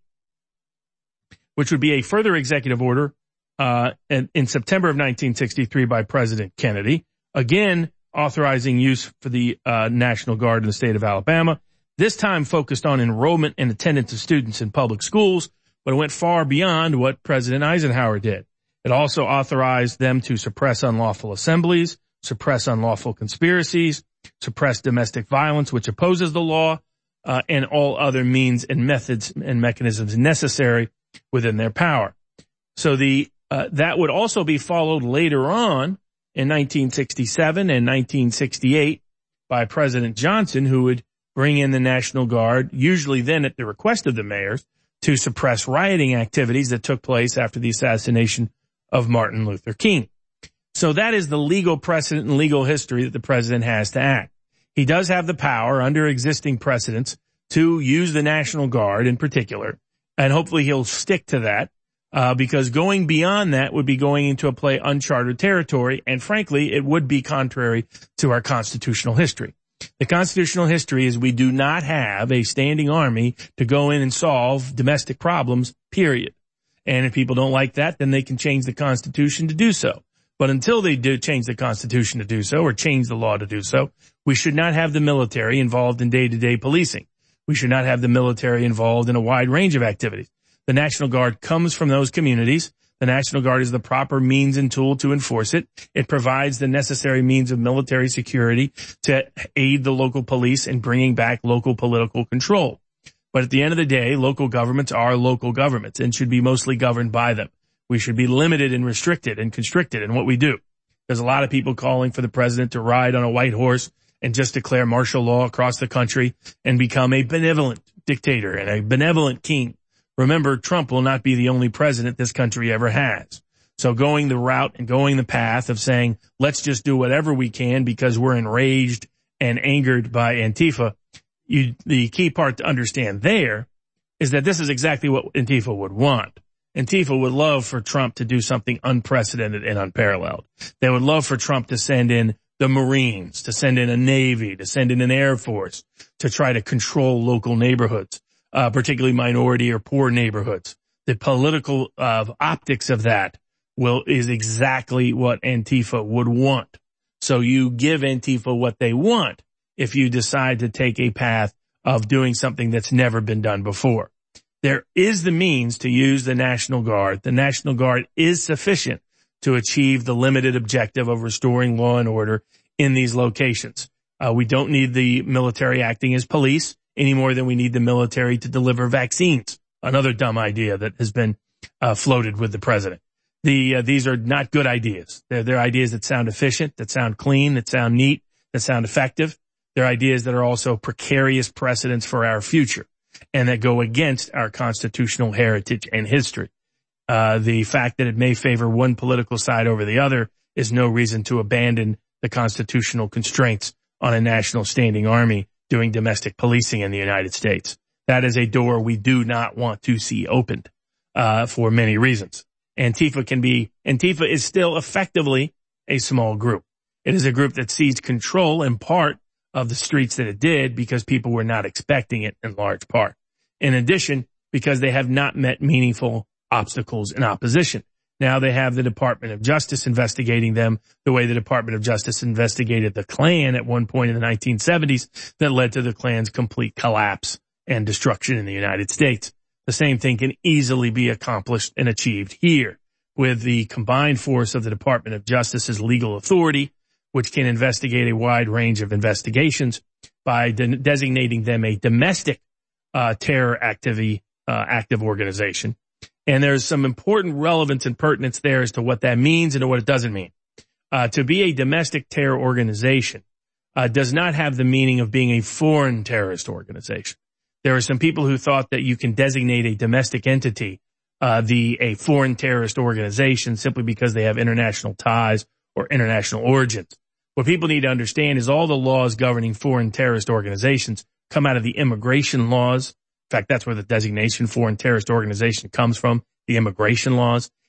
which would be a further executive order uh in, in September of nineteen sixty-three by President Kennedy, again authorizing use for the uh National Guard in the state of Alabama, this time focused on enrollment and attendance of students in public schools, but it went far beyond what President Eisenhower did. It also authorized them to suppress unlawful assemblies, suppress unlawful conspiracies, suppress domestic violence, which opposes the law, uh, and all other means and methods and mechanisms necessary within their power. So the uh, that would also be followed later on in nineteen sixty-seven and nineteen sixty-eight by President Johnson, who would bring in the National Guard, usually then at the request of the mayors, to suppress rioting activities that took place after the assassination of Martin Luther King. So that is the legal precedent and legal history that the president has to act. He does have the power under existing precedents to use the National Guard in particular, and hopefully he'll stick to that, uh, because going beyond that would be going into a play uncharted territory, and frankly, it would be contrary to our constitutional history. The constitutional history is we do not have a standing army to go in and solve domestic problems, period. And if people don't like that, then they can change the Constitution to do so. But until they do change the Constitution to do so or change the law to do so, we should not have the military involved in day-to-day policing. We should not have the military involved in a wide range of activities. The National Guard comes from those communities. The National Guard is the proper means and tool to enforce it. It provides the necessary means of military security to aid the local police in bringing back local political control. But at the end of the day, local governments are local governments and should be mostly governed by them. We should be limited and restricted and constricted in what we do. There's a lot of people calling for the president to ride on a white horse and just declare martial law across the country and become a benevolent dictator and a benevolent king. Remember, Trump will not be the only president this country ever has. So going the route and going the path of saying, let's just do whatever we can because we're enraged and angered by Antifa, you, the key part to understand there is that this is exactly what Antifa would want. Antifa would love for Trump to do something unprecedented and unparalleled. They would love for Trump to send in the Marines, to send in a Navy, to send in an Air Force, to try to control local neighborhoods, uh, particularly minority or poor neighborhoods. The political uh, optics of that will is exactly what Antifa would want. So you give Antifa what they want if you decide to take a path of doing something that's never been done before. There is the means to use the National Guard. The National Guard is sufficient to achieve the limited objective of restoring law and order in these locations. Uh, we don't need the military acting as police any more than we need the military to deliver vaccines. Another dumb idea that has been uh, floated with the president. The uh, these are not good ideas. They're, they're ideas that sound efficient, that sound clean, that sound neat, that sound effective. They're ideas that are also precarious precedents for our future and that go against our constitutional heritage and history. Uh, the fact that it may favor one political side over the other is no reason to abandon the constitutional constraints on a national standing army doing domestic policing in the United States. That is a door we do not want to see opened, uh, for many reasons. Antifa can be, Antifa is still effectively a small group. It is a group that seized control in part of the streets that it did because people were not expecting it in large part. In addition, because they have not met meaningful obstacles in opposition. Now they have the Department of Justice investigating them the way the Department of Justice investigated the Klan at one point in the nineteen seventies that led to the Klan's complete collapse and destruction in the United States. The same thing can easily be accomplished and achieved here with the combined force of the Department of Justice's legal authority, which can investigate a wide range of investigations by de- designating them a domestic uh, terror activity, uh, active organization. And there's some important relevance and pertinence there as to what that means and to what it doesn't mean. Uh, to be a domestic terror organization uh, does not have the meaning of being a foreign terrorist organization. There are some people who thought that you can designate a domestic entity, uh, the a foreign terrorist organization simply because they have international ties or international origins. What people need to understand is all the laws governing foreign terrorist organizations come out of the immigration laws. In fact, that's where the designation foreign terrorist organization comes from, the immigration laws.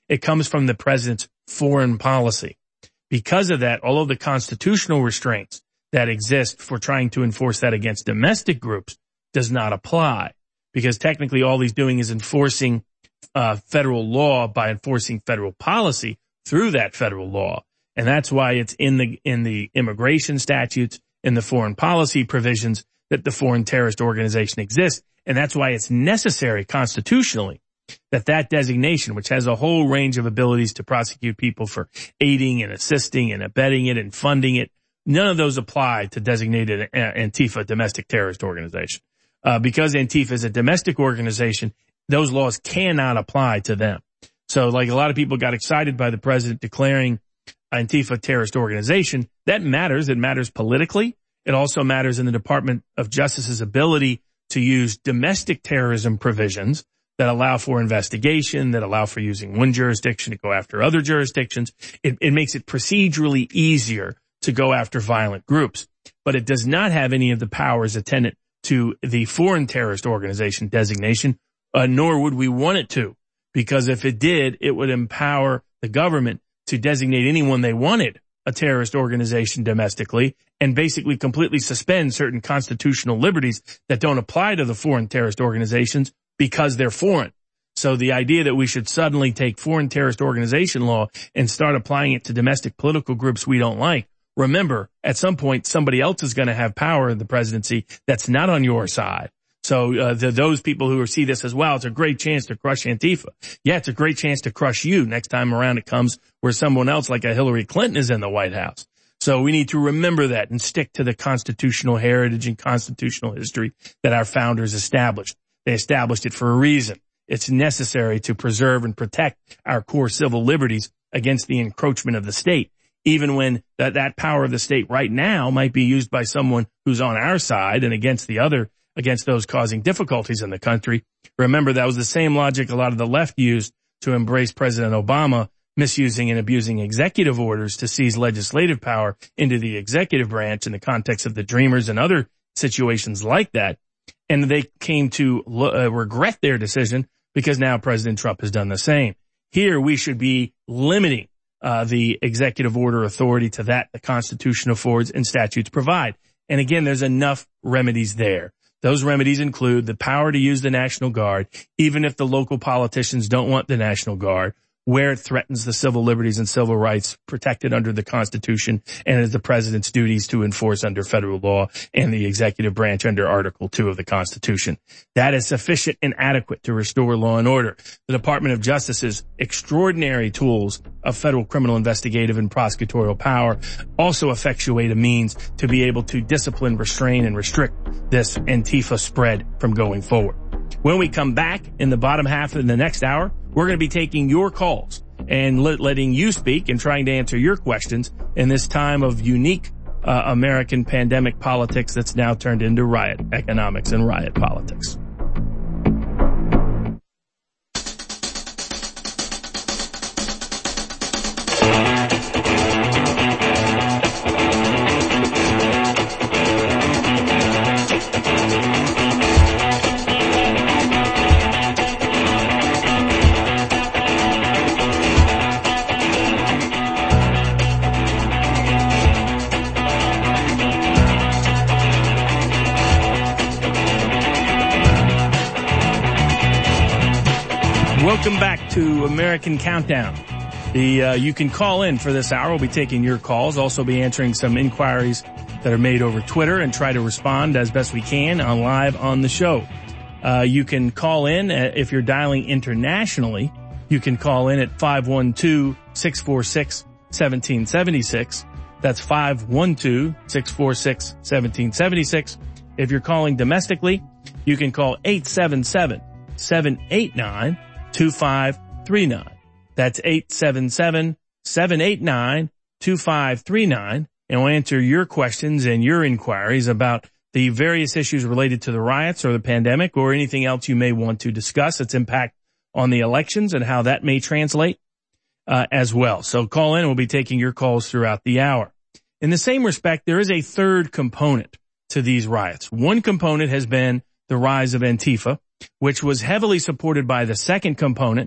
It comes from the president's foreign policy. Because of that, all of the constitutional restraints that exist for trying to enforce that against domestic groups does not apply, because technically all he's doing is enforcing uh federal law by enforcing federal policy through that federal law. And that's why it's in the in the immigration statutes, in the foreign policy provisions, that the foreign terrorist organization exists. And that's why it's necessary constitutionally that that designation, which has a whole range of abilities to prosecute people for aiding and assisting and abetting it and funding it, none of those apply to designated Antifa domestic terrorist organization. Uh, because Antifa is a domestic organization, those laws cannot apply to them. So like a lot of people got excited by the president declaring Antifa terrorist organization. That matters. It matters politically. It also matters in the Department of Justice's ability to use domestic terrorism provisions that allow for investigation, that allow for using one jurisdiction to go after other jurisdictions. It, it makes it procedurally easier to go after violent groups, but it does not have any of the powers attendant to the foreign terrorist organization designation, uh, nor would we want it to, because if it did, it would empower the government to designate anyone they wanted a terrorist organization domestically and basically completely suspend certain constitutional liberties that don't apply to the foreign terrorist organizations because they're foreign. So the idea that we should suddenly take foreign terrorist organization law and start applying it to domestic political groups we don't like, remember, at some point, somebody else is going to have power in the presidency that's not on your side. So uh, the, those people who see this as, well, it's a great chance to crush Antifa. Yeah, it's a great chance to crush you. Next time around it comes where someone else like a Hillary Clinton is in the White House. So we need to remember that and stick to the constitutional heritage and constitutional history that our founders established. They established it for a reason. It's necessary to preserve and protect our core civil liberties against the encroachment of the state, even when that, that power of the state right now might be used by someone who's on our side and against the other, against those causing difficulties in the country. Remember, that was the same logic a lot of the left used to embrace President Obama misusing and abusing executive orders to seize legislative power into the executive branch in the context of the Dreamers and other situations like that. And they came to uh, regret their decision because now President Trump has done the same. Here we should be limiting uh the executive order authority to that the Constitution affords and statutes provide. And again, there's enough remedies there. Those remedies include the power to use the National Guard, even if the local politicians don't want the National Guard, where it threatens the civil liberties and civil rights protected under the Constitution and is the president's duties to enforce under federal law and the executive branch under Article two of the Constitution. That is sufficient and adequate to restore law and order. The Department of Justice's extraordinary tools of federal criminal investigative and prosecutorial power also effectuate a means to be able to discipline, restrain, and restrict this Antifa spread from going forward. When we come back in the bottom half of the next hour, we're going to be taking your calls and let, letting you speak and trying to answer your questions in this time of unique uh, American pandemic politics that's now turned into riot economics and riot politics. Welcome back to American Countdown. The uh, you can call in for this hour. We'll be taking your calls. Also be answering some inquiries that are made over Twitter and try to respond as best we can on live on the show. Uh, you can call in uh, if you're dialing internationally. You can call in at five one two, six four six, one seven seven six. That's five one two, six four six, one seven seven six. If you're calling domestically, you can call eight seven seven, seven eight nine, two five three nine. That's eight seven seven, seven eight nine, two five three nine. And we'll answer your questions and your inquiries about the various issues related to the riots or the pandemic or anything else you may want to discuss, its impact on the elections and how that may translate uh, as well. So call in. We'll be taking your calls throughout the hour. In the same respect, there is a third component to these riots. One component has been the rise of Antifa, which was heavily supported by the second component,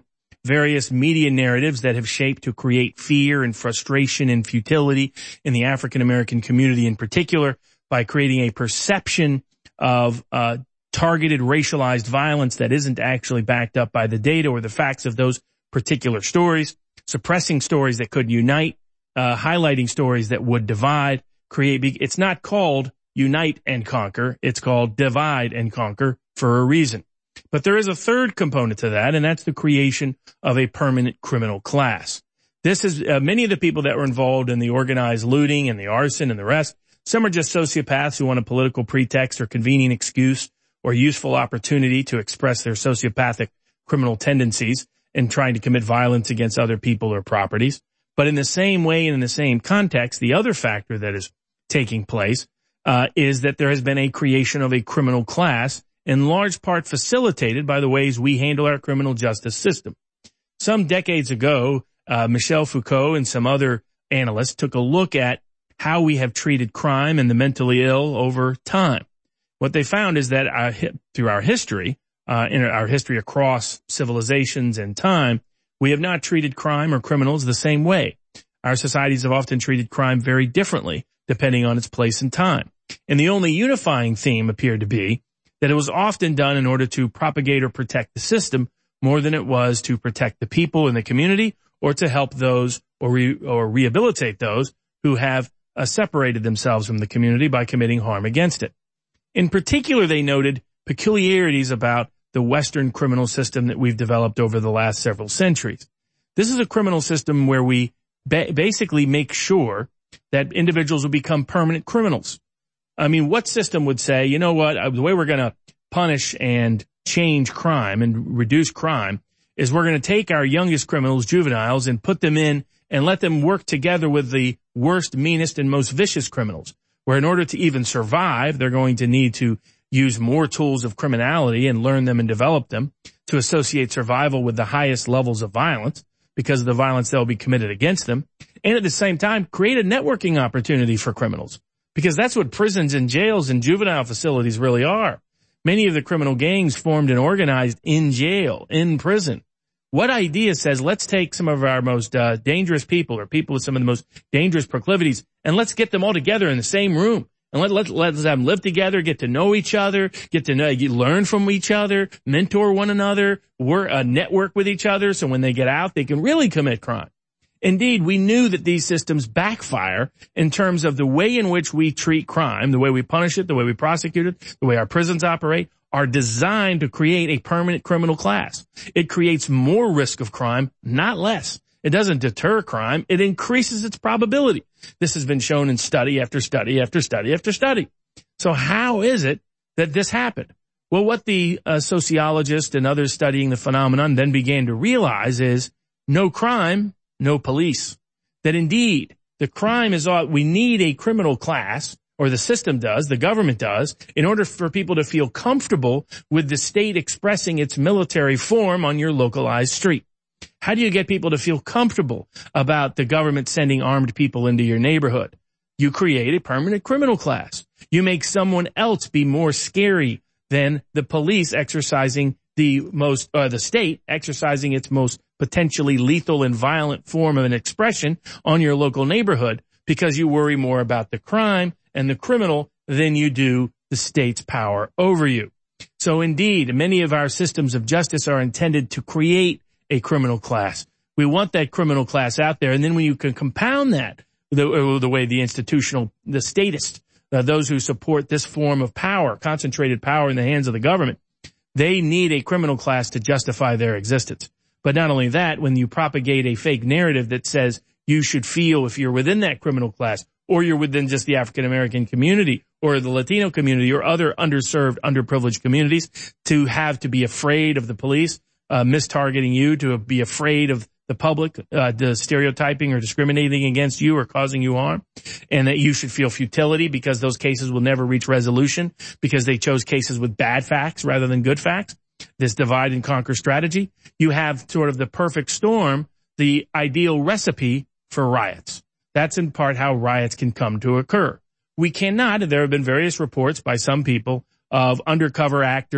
various media narratives that have shaped to create fear and frustration and futility in the African American community in particular by creating a perception of uh targeted racialized violence that isn't actually backed up by the data or the facts of those particular stories, suppressing stories that could unite, uh highlighting stories that would divide, create. It's not called unite and conquer. It's called divide and conquer for a reason. But there is a third component to that, and that's the creation of a permanent criminal class. This is uh, many of the people that were involved in the organized looting and the arson and the rest. Some are just sociopaths who want a political pretext or convenient excuse or useful opportunity to express their sociopathic criminal tendencies in trying to commit violence against other people or properties. But in the same way and in the same context, the other factor that is taking place uh, is that there has been a creation of a criminal class, in large part facilitated by the ways we handle our criminal justice system. Some decades ago, uh, Michel Foucault and some other analysts took a look at how we have treated crime and the mentally ill over time. What they found is that uh, through our history, uh, in our history across civilizations and time, we have not treated crime or criminals the same way. Our societies have often treated crime very differently, depending on its place and time. And the only unifying theme appeared to be that it was often done in order to propagate or protect the system more than it was to protect the people in the community or to help those or re- or rehabilitate those who have uh, separated themselves from the community by committing harm against it. In particular, they noted peculiarities about the Western criminal system that we've developed over the last several centuries. This is a criminal system where we ba- basically make sure that individuals will become permanent criminals. I mean, what system would say, you know what, the way we're going to punish and change crime and reduce crime is we're going to take our youngest criminals, juveniles, and put them in and let them work together with the worst, meanest, and most vicious criminals, where in order to even survive, they're going to need to use more tools of criminality and learn them and develop them to associate survival with the highest levels of violence because of the violence that will be committed against them, and at the same time create a networking opportunity for criminals. Because that's what prisons and jails and juvenile facilities really are. Many of the criminal gangs formed and organized in jail, in prison. What idea says, let's take some of our most uh, dangerous people or people with some of the most dangerous proclivities and let's get them all together in the same room and let, let, let's have them live together, get to know each other, get to know, learn from each other, mentor one another, work, uh, network with each other so when they get out, they can really commit crime. Indeed, we knew that these systems backfire in terms of the way in which we treat crime, the way we punish it, the way we prosecute it, the way our prisons operate, are designed to create a permanent criminal class. It creates more risk of crime, not less. It doesn't deter crime. It increases its probability. This has been shown in study after study after study after study. So how is it that this happened? Well, what the uh, sociologists and others studying the phenomenon then began to realize is no crime, no police. That indeed, the crime is all, we need a criminal class, or the system does, the government does, in order for people to feel comfortable with the state expressing its military form on your localized street. How do you get people to feel comfortable about the government sending armed people into your neighborhood? You create a permanent criminal class. You make someone else be more scary than the police exercising the most, uh, the state exercising its most potentially lethal and violent form of an expression on your local neighborhood, because you worry more about the crime and the criminal than you do the state's power over you. So indeed, many of our systems of justice are intended to create a criminal class. We want that criminal class out there, and then when you can compound that the, the way the institutional, the statists, uh, those who support this form of power, concentrated power in the hands of the government, they need a criminal class to justify their existence. But not only that, when you propagate a fake narrative that says you should feel, if you're within that criminal class, or you're within just the African American community or the Latino community or other underserved, underprivileged communities, to have to be afraid of the police uh, mistargeting you, to be afraid of the public uh, the stereotyping or discriminating against you or causing you harm, and that you should feel futility because those cases will never reach resolution because they chose cases with bad facts rather than good facts. This divide and conquer strategy, you have sort of the perfect storm, the ideal recipe for riots. That's in part how riots can come to occur. We cannot, and there have been various reports by some people of undercover actors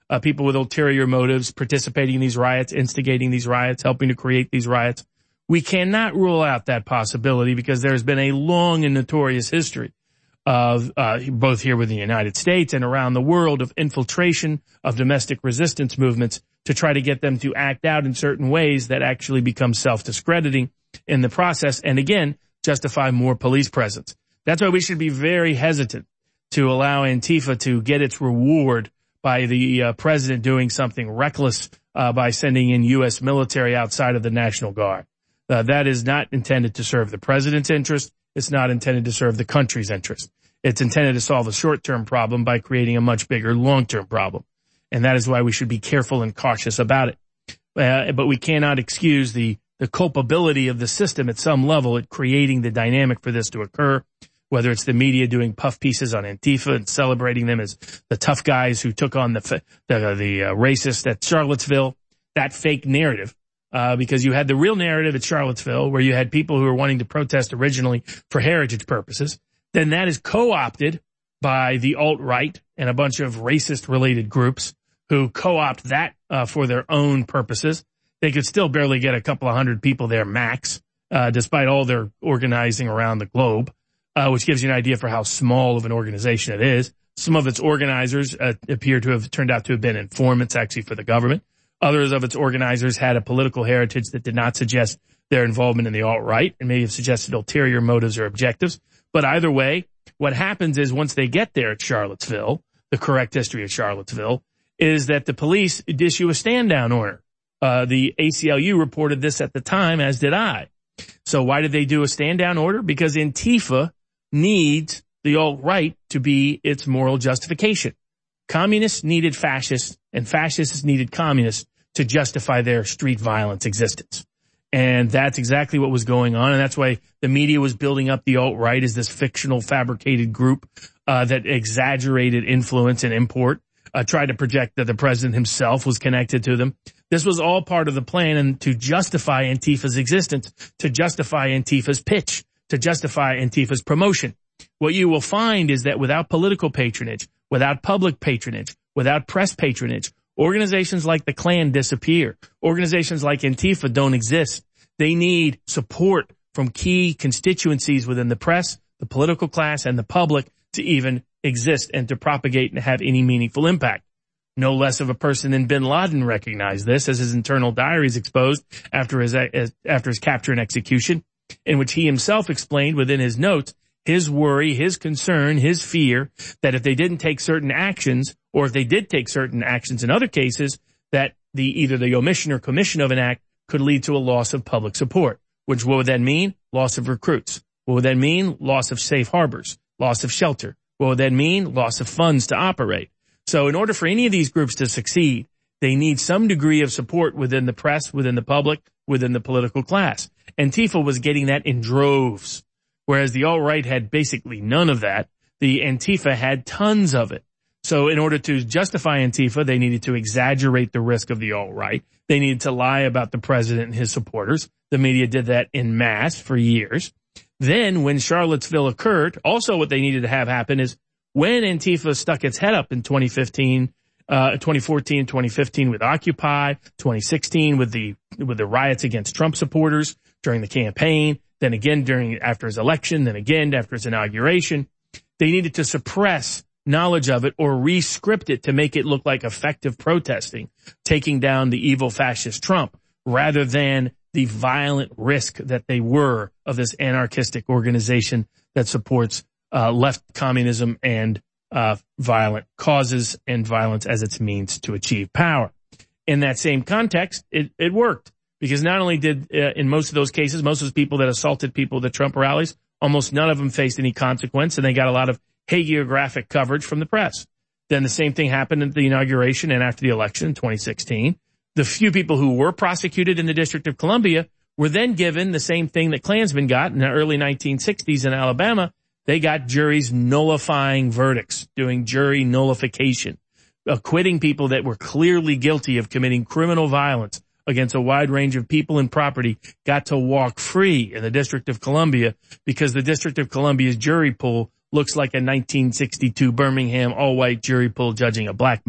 uh, people with ulterior motives participating in these riots, instigating these riots, helping to create these riots. We cannot rule out that possibility because there's been a long and notorious history of, uh, both here within the United States and around the world of infiltration of domestic resistance movements to try to get them to act out in certain ways that actually become self-discrediting in the process and again, justify more police presence. That's why we should be very hesitant to allow Antifa to get its reward by the uh, president doing something reckless uh, by sending in U S military outside of the National Guard. Uh, that is not intended to serve the president's interest. It's not intended to serve the country's interest. It's intended to solve a short-term problem by creating a much bigger long-term problem. And that is why we should be careful and cautious about it. Uh, but we cannot excuse the, the culpability of the system at some level at creating the dynamic for this to occur, whether it's the media doing puff pieces on Antifa and celebrating them as the tough guys who took on the, the, the uh, racist at Charlottesville, that fake narrative. Uh, because you had the real narrative at Charlottesville where you had people who were wanting to protest originally for heritage purposes. Then that is co-opted by the alt-right and a bunch of racist-related groups who co-opt that uh, for their own purposes. They could still barely get a couple of hundred people there max, uh, despite all their organizing around the globe, uh, which gives you an idea for how small of an organization it is. Some of its organizers uh, appear to have turned out to have been informants actually for the government. Others of its organizers had a political heritage that did not suggest their involvement in the alt-right and may have suggested ulterior motives or objectives. But either way, what happens is once they get there at Charlottesville, the correct history of Charlottesville, is that the police issue a stand-down order. Uh, the A C L U reported this at the time, as did I. So why did they do a stand-down order? Because Antifa needs the alt-right to be its moral justification. Communists needed fascists, and fascists needed communists to justify their street violence existence. And that's exactly what was going on, and that's why the media was building up the alt-right as this fictional, fabricated group uh that exaggerated influence and import, uh tried to project that the president himself was connected to them. This was all part of the plan and to justify Antifa's existence, to justify Antifa's pitch, to justify Antifa's promotion. What you will find is that without political patronage, without public patronage, without press patronage, organizations like the Klan disappear. Organizations like Antifa don't exist. They need support from key constituencies within the press, the political class, and the public to even exist and to propagate and have any meaningful impact. No less of a person than bin Laden recognized this, as his internal diaries exposed after his, after his capture and execution, in which he himself explained within his notes his worry, his concern, his fear that if they didn't take certain actions, or if they did take certain actions in other cases, that the either the omission or commission of an act could lead to a loss of public support. Which what would that mean? Loss of recruits. What would that mean? Loss of safe harbors, loss of shelter. What would that mean? Loss of funds to operate. So in order for any of these groups to succeed, they need some degree of support within the press, within the public, within the political class. Antifa was getting that in droves. Whereas the alt-right had basically none of that, the Antifa had tons of it. So in order to justify Antifa, they needed to exaggerate the risk of the alt-right. They needed to lie about the president and his supporters. The media did that en masse for years. Then when Charlottesville occurred, also what they needed to have happen is when Antifa stuck its head up in twenty fifteen, uh, twenty fourteen, twenty fifteen with Occupy, twenty sixteen with the, with the riots against Trump supporters during the campaign, then again during, after his election, then again after his inauguration. They needed to suppress knowledge of it or re-script it to make it look like effective protesting, taking down the evil fascist Trump, rather than the violent risk that they were of this anarchistic organization that supports uh left communism and uh violent causes and violence as its means to achieve power. In that same context, it, it worked. Because not only did, uh, in most of those cases, most of those people that assaulted people at the Trump rallies, almost none of them faced any consequence, and they got a lot of hagiographic coverage from the press. Then the same thing happened at the inauguration and after the election in twenty sixteen. The few people who were prosecuted in the District of Columbia were then given the same thing that Klansmen got in the early nineteen sixties in Alabama. They got juries nullifying verdicts, doing jury nullification, acquitting people that were clearly guilty of committing criminal violence against a wide range of people and property, got to walk free in the District of Columbia because the District of Columbia's jury pool looks like a nineteen sixty-two Birmingham all-white jury pool judging a black man.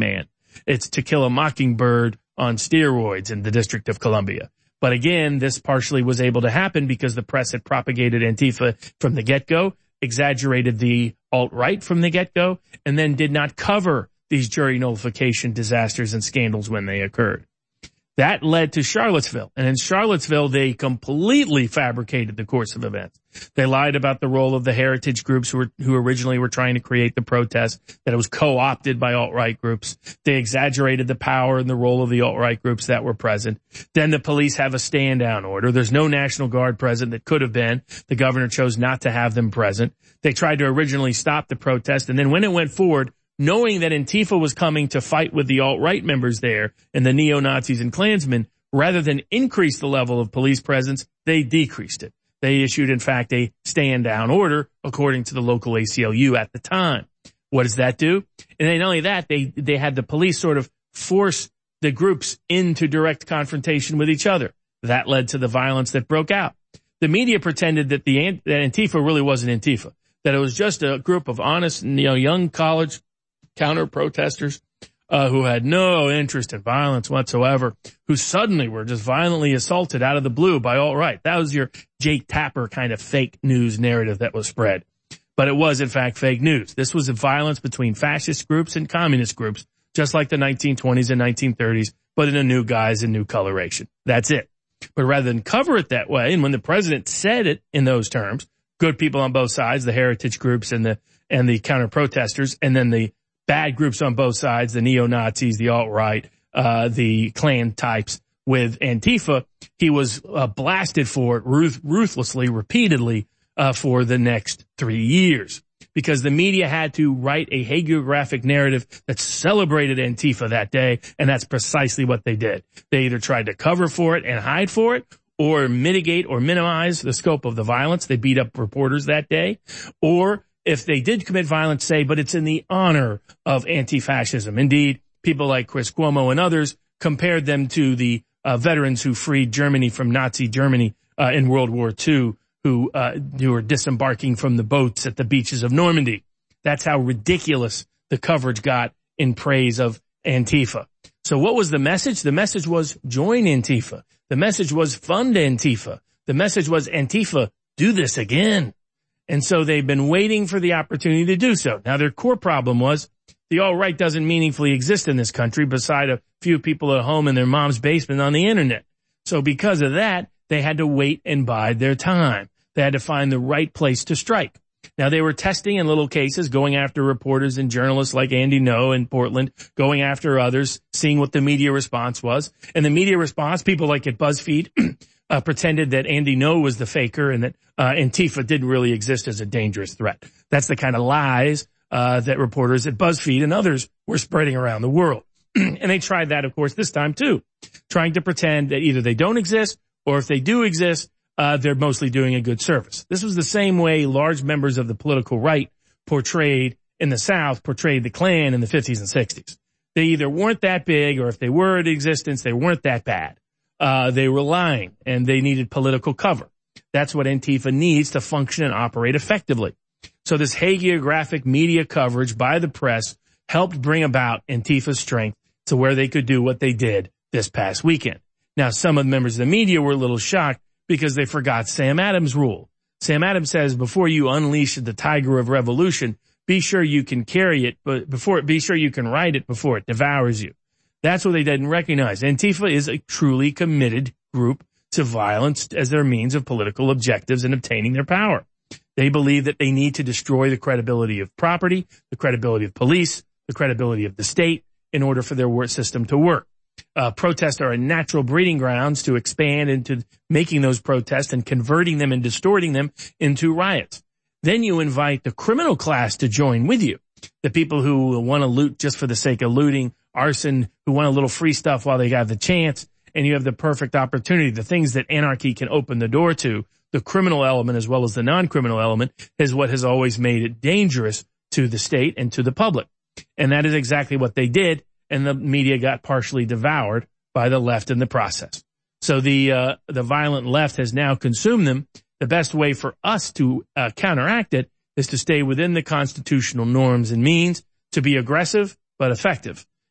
It's To Kill a Mockingbird on steroids in the District of Columbia. But again, this partially was able to happen because the press had propagated Antifa from the get-go, exaggerated the alt-right from the get-go, and then did not cover these jury nullification disasters and scandals when they occurred. That led to Charlottesville. And in Charlottesville, they completely fabricated the course of events. They lied about the role of the heritage groups who were, who originally were trying to create the protest, that it was co-opted by alt-right groups. They exaggerated the power and the role of the alt-right groups that were present. Then the police have a stand-down order. There's no National Guard present that could have been. The governor chose not to have them present. They tried to originally stop the protest, and then when it went forward, knowing that Antifa was coming to fight with the alt-right members there and the neo-Nazis and Klansmen, rather than increase the level of police presence, they decreased it. They issued, in fact, a stand-down order, according to the local A C L U at the time. What does that do? And then not only that, they, they had the police sort of force the groups into direct confrontation with each other. That led to the violence that broke out. The media pretended that the that Antifa really wasn't Antifa, that it was just a group of honest, you know, young college counter-protesters uh, who had no interest in violence whatsoever, who suddenly were just violently assaulted out of the blue by alt-right. That was your Jake Tapper kind of fake news narrative that was spread. But it was, in fact, fake news. This was a violence between fascist groups and communist groups, just like the nineteen twenties and nineteen thirties, but in a new guise and new coloration. That's it. But rather than cover it that way, and when the president said it in those terms, good people on both sides, the heritage groups and the and the counter-protesters, and then the bad groups on both sides, the neo-Nazis, the alt-right, uh, the Klan types with Antifa, he was uh, blasted for it ruth- ruthlessly, repeatedly, uh, for the next three years. Because the media had to write a hagiographic narrative that celebrated Antifa that day, and that's precisely what they did. They either tried to cover for it and hide for it, or mitigate or minimize the scope of the violence. They beat up reporters that day, or if they did commit violence, say, but it's in the honor of anti-fascism. Indeed, people like Chris Cuomo and others compared them to the uh, veterans who freed Germany from Nazi Germany uh, in World War Two, who, uh, who were disembarking from the boats at the beaches of Normandy. That's how ridiculous the coverage got in praise of Antifa. So what was the message? The message was join Antifa. The message was fund Antifa. The message was Antifa, do this again. And so they've been waiting for the opportunity to do so. Now, their core problem was the alt-right doesn't meaningfully exist in this country beside a few people at home in their mom's basement on the internet. So because of that, they had to wait and bide their time. They had to find the right place to strike. Now, they were testing in little cases, going after reporters and journalists like Andy Ngo in Portland, going after others, seeing what the media response was. And the media response, people like at BuzzFeed, Uh, pretended that Andy Ngo was the faker and that uh, Antifa didn't really exist as a dangerous threat. That's the kind of lies uh, that reporters at BuzzFeed and others were spreading around the world. And they tried that, of course, this time too, trying to pretend that either they don't exist or if they do exist, uh, they're mostly doing a good service. This was the same way large members of the political right portrayed in the South, portrayed the Klan in the fifties and sixties. They either weren't that big or if they were in existence, they weren't that bad. Uh, they were lying and they needed political cover. That's what Antifa needs to function and operate effectively. So this hagiographic media coverage by the press helped bring about Antifa's strength to where they could do what they did this past weekend. Now, some of the members of the media were a little shocked because they forgot Sam Adams' rule. Sam Adams says, before you unleash the tiger of revolution, be sure you can carry it, but before, be sure you can ride it before it devours you. That's what they didn't recognize. Antifa is a truly committed group to violence as their means of political objectives and obtaining their power. They believe that they need to destroy the credibility of property, the credibility of police, the credibility of the state in order for their work system to work. Uh, protests are a natural breeding grounds to expand into making those protests and converting them and distorting them into riots. Then you invite the criminal class to join with you. The people who want to loot just for the sake of looting, arson, who want a little free stuff while they have the chance, and you have the perfect opportunity. The things that anarchy can open the door to, the criminal element as well as the non-criminal element, is what has always made it dangerous to the state and to the public. And that is exactly what they did, and the media got partially devoured by the left in the process. So the uh, the violent left has now consumed them. The best way for us to uh, counteract it is to stay within the constitutional norms and means, to be aggressive but effective.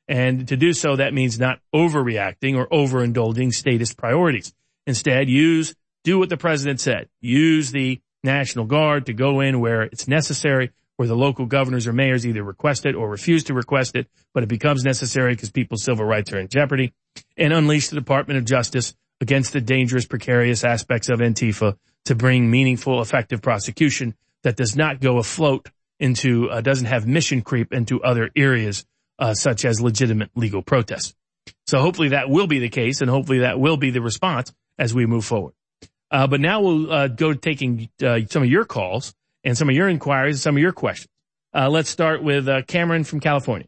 And to do so, that means not overreacting or overindulging statist priorities. Instead, use, do what the president said. Use the National Guard to go in where it's necessary, where the local governors or mayors either request it or refuse to request it, but it becomes necessary because people's civil rights are in jeopardy. And unleash the Department of Justice against the dangerous, precarious aspects of Antifa to bring meaningful, effective prosecution that does not go afloat into, uh, doesn't have mission creep into other areas, uh, such as legitimate legal protests. So hopefully that will be the case, and hopefully that will be the response as we move forward. Uh, but now we'll, uh, go to taking, uh, some of your calls and some of your inquiries and some of your questions. Uh, let's start with, uh, Cameron from California.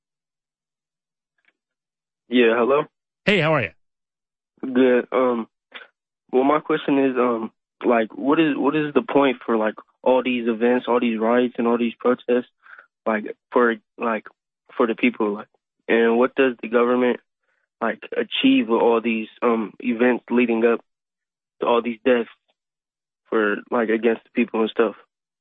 Yeah, hello?
Hey, how are you?
Good. Um, well, my question is, um, like, what is what is the point for, like, all these events, all these riots, and all these protests, like, for, like, for the people, like, and what does the government, like, achieve with all these, um, events leading up to all these deaths for, like, against the people and stuff?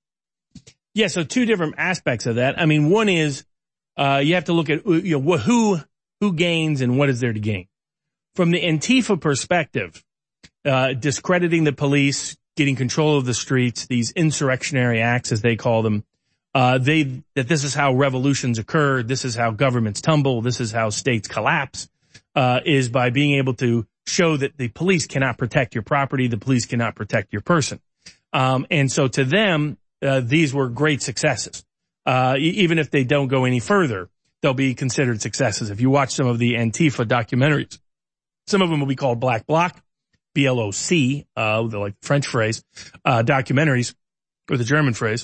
Yeah, so two different aspects of that. I mean, one is, uh, you have to look at, you know, who, who gains and what is there to gain. From the Antifa perspective, uh, discrediting the police, getting control of the streets, these insurrectionary acts, as they call them, uh, they, that this is how revolutions occur, this is how governments tumble, this is how states collapse, uh, is by being able to show that the police cannot protect your property, the police cannot protect your person. Um, and so to them, uh, these were great successes. Uh, even if they don't go any further, they'll be considered successes. If you watch some of the Antifa documentaries, some of them will be called Black Bloc, B L O C, uh, the like French phrase, uh, documentaries, or the German phrase,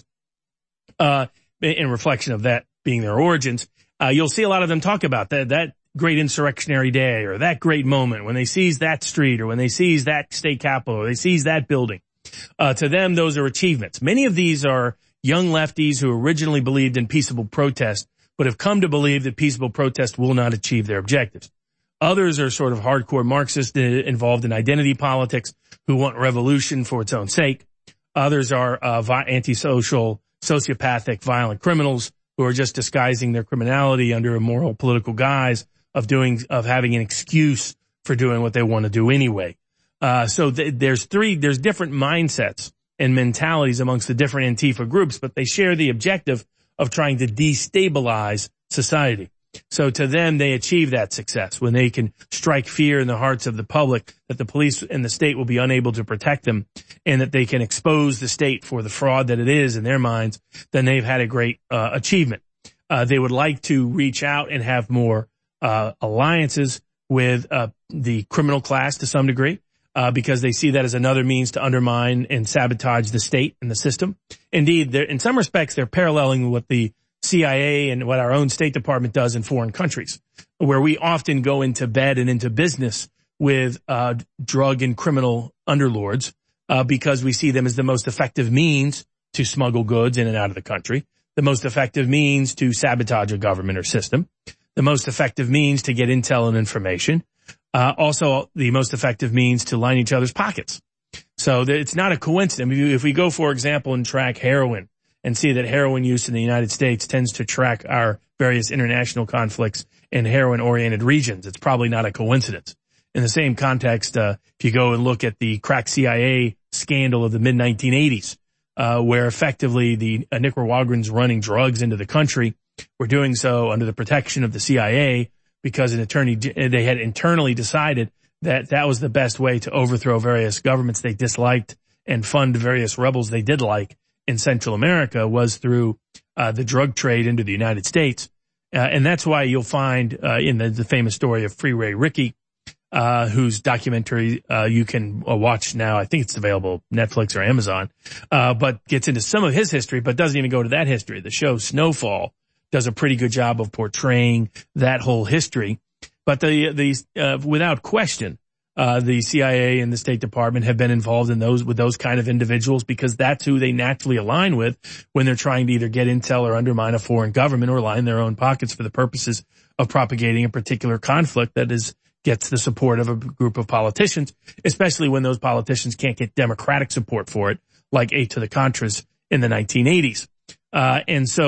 uh, in reflection of that being their origins. Uh, you'll see a lot of them talk about that, that great insurrectionary day or that great moment when they seize that street or when they seize that state capitol or they seize that building. Uh, to them, those are achievements. Many of these are young lefties who originally believed in peaceable protest, but have come to believe that peaceable protest will not achieve their objectives. Others are sort of hardcore Marxists involved in identity politics who want revolution for its own sake. Others are uh, antisocial, sociopathic, violent criminals who are just disguising their criminality under a moral political guise of doing, of having an excuse for doing what they want to do anyway. Uh, so th- there's three, there's different mindsets and mentalities amongst the different Antifa groups, but they share the objective of trying to destabilize society. So to them, they achieve that success when they can strike fear in the hearts of the public that the police and the state will be unable to protect them and that they can expose the state for the fraud that it is in their minds. Then they've had a great uh, achievement. Uh, they would like to reach out and have more uh, alliances with uh, the criminal class to some degree. Uh, because they see that as another means to undermine and sabotage the state and the system. Indeed, in some respects, they're paralleling what the C I A and what our own State Department does in foreign countries, where we often go into bed and into business with uh drug and criminal underlords uh because we see them as the most effective means to smuggle goods in and out of the country, the most effective means to sabotage a government or system, the most effective means to get intel and information, Uh, also the most effective means to line each other's pockets. So that it's not a coincidence. If we go, for example, and track heroin and see that heroin use in the United States tends to track our various international conflicts in heroin-oriented regions, it's probably not a coincidence. In the same context, uh, if you go and look at the crack C I A scandal of the mid nineteen eighties, uh, where effectively the uh, Nicaraguans running drugs into the country were doing so under the protection of the C I A, because an attorney, they had internally decided that that was the best way to overthrow various governments they disliked and fund various rebels they did like in Central America, was through uh, the drug trade into the United States. Uh, and that's why you'll find uh, in the, the famous story of Freeway Ricky, uh, whose documentary uh, you can uh, watch now. I think it's available Netflix or Amazon, uh, but gets into some of his history, but doesn't even go to that history. The show Snowfall does a pretty good job of portraying that whole history. But the, the, uh, without question, uh, the C I A and the State Department have been involved in those, with those kind of individuals because that's who they naturally align with when they're trying to either get intel or undermine a foreign government or line their own pockets for the purposes of propagating a particular conflict that is, gets the support of a group of politicians, especially when those politicians can't get Democratic support for it, like aid to the Contras in the nineteen eighties. Uh, and so,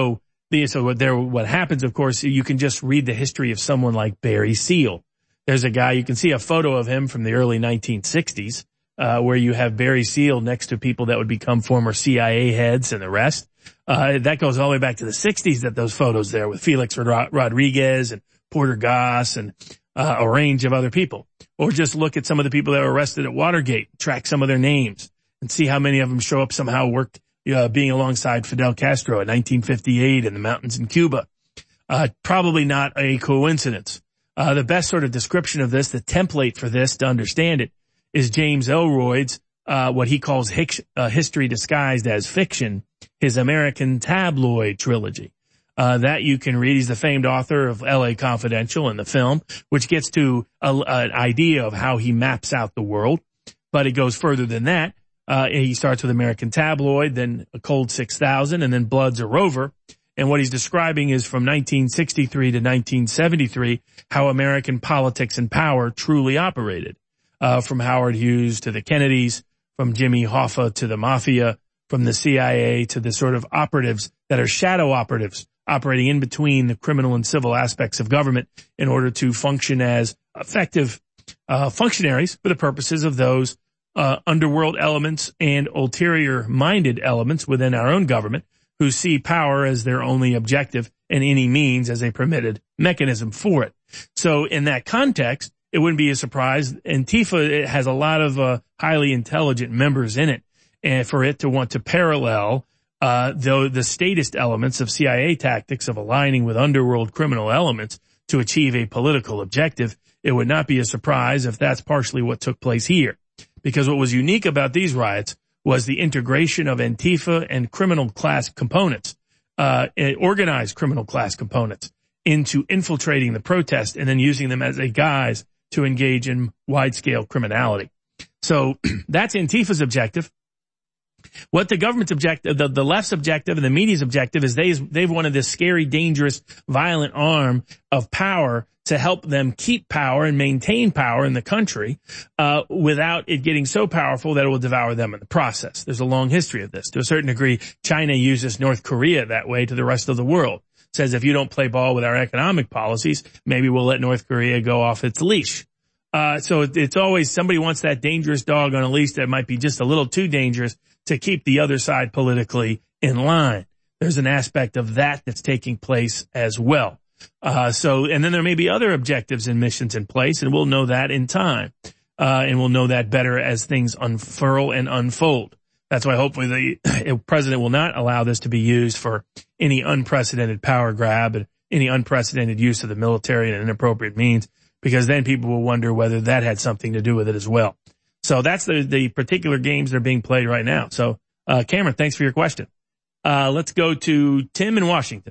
the, so what there, what happens, of course, you can just read the history of someone like Barry Seal. There's a guy, you can see a photo of him from the early nineteen sixties, uh, where you have Barry Seal next to people that would become former C I A heads and the rest. Uh, that goes all the way back to the sixties, that those photos there with Felix Rod- Rodriguez and Porter Goss and, uh, a range of other people. Or just look at some of the people that were arrested at Watergate, track some of their names and see how many of them show up somehow worked, uh, being alongside Fidel Castro in nineteen fifty-eight in the mountains in Cuba. Uh, probably not a coincidence. Uh, the best sort of description of this, the template for this to understand it, is James Ellroyd's, uh, what he calls hic- uh, history disguised as fiction, his American Tabloid trilogy. Uh, that you can read. He's the famed author of L A Confidential and the film, which gets to a, an idea of how he maps out the world. But it goes further than that. Uh, he starts with American Tabloid, then A Cold six thousand, and then Blood's a Rover. And what he's describing is from nineteen sixty-three to nineteen seventy-three, how American politics and power truly operated. Uh, from Howard Hughes to the Kennedys, from Jimmy Hoffa to the Mafia, from the C I A to the sort of operatives that are shadow operatives, operating in between the criminal and civil aspects of government in order to function as effective uh functionaries for the purposes of those uh underworld elements and ulterior-minded elements within our own government who see power as their only objective and any means as a permitted mechanism for it. So in that context, it wouldn't be a surprise. Antifa, it has a lot of uh, highly intelligent members in it, and for it to want to parallel Uh, though the statist elements of C I A tactics of aligning with underworld criminal elements to achieve a political objective, it would not be a surprise if that's partially what took place here. Because what was unique about these riots was the integration of Antifa and criminal class components, uh, organized criminal class components into infiltrating the protest and then using them as a guise to engage in wide-scale criminality. So that's Antifa's objective. What the government's objective, the, the left's objective and the media's objective is they, they've wanted this scary, dangerous, violent arm of power to help them keep power and maintain power in the country, uh, without it getting so powerful that it will devour them in the process. There's a long history of this. To a certain degree, China uses North Korea that way to the rest of the world. Says if you don't play ball with our economic policies, maybe we'll let North Korea go off its leash. Uh, so it, it's always somebody wants that dangerous dog on a leash that might be just a little too dangerous to keep the other side politically in line. There's an aspect of that that's taking place as well. Uh, so, and then there may be other objectives and missions in place, and we'll know that in time. Uh, and we'll know that better as things unfurl and unfold. That's why hopefully the president will not allow this to be used for any unprecedented power grab and any unprecedented use of the military in inappropriate means, because then people will wonder whether that had something to do with it as well. So that's the, the particular games that are being played right now. So, uh, Cameron, thanks for your question. Uh, let's go to Tim in Washington.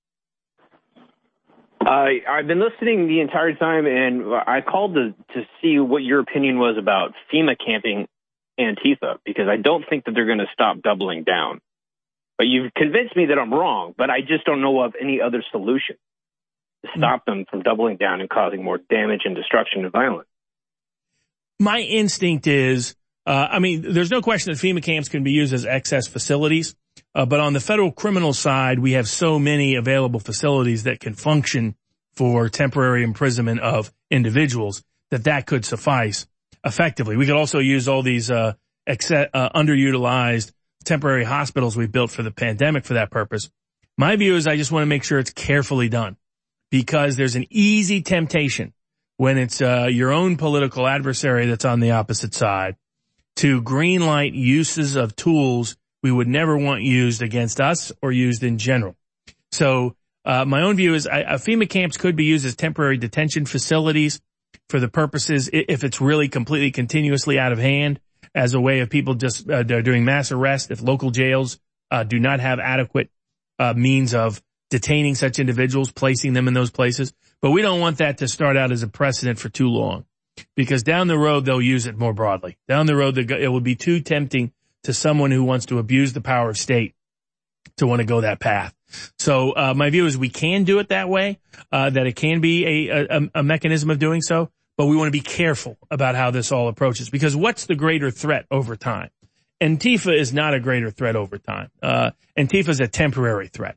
Uh, I've been listening the entire time, and I called to, to see what your opinion was about FEMA camping Antifa, because I don't think that they're going to stop doubling down. But you've convinced me that I'm wrong, but I just don't know of any other solution to stop them from doubling down and causing more damage and destruction and violence.
My instinct is, uh, I mean, there's no question that FEMA camps can be used as excess facilities. Uh, but on the federal criminal side, we have so many available facilities that can function for temporary imprisonment of individuals that that could suffice effectively. We could also use all these, uh, ex- uh, underutilized temporary hospitals we built for the pandemic for that purpose. My view is I just want to make sure it's carefully done, because there's an easy temptation when it's uh, your own political adversary that's on the opposite side to greenlight uses of tools we would never want used against us or used in general. So uh, my own view is I, uh, FEMA camps could be used as temporary detention facilities for the purposes, if it's really completely continuously out of hand, as a way of people just uh, doing mass arrest if local jails uh, do not have adequate uh, means of detaining such individuals, placing them in those places. But we don't want that to start out as a precedent for too long, because down the road they'll use it more broadly. Down the road it will be too tempting to someone who wants to abuse the power of state to want to go that path. So uh my view is we can do it that way, uh that it can be a, a, a mechanism of doing so, but we want to be careful about how this all approaches, because what's the greater threat over time? Antifa is not a greater threat over time. Uh Antifa is a temporary threat.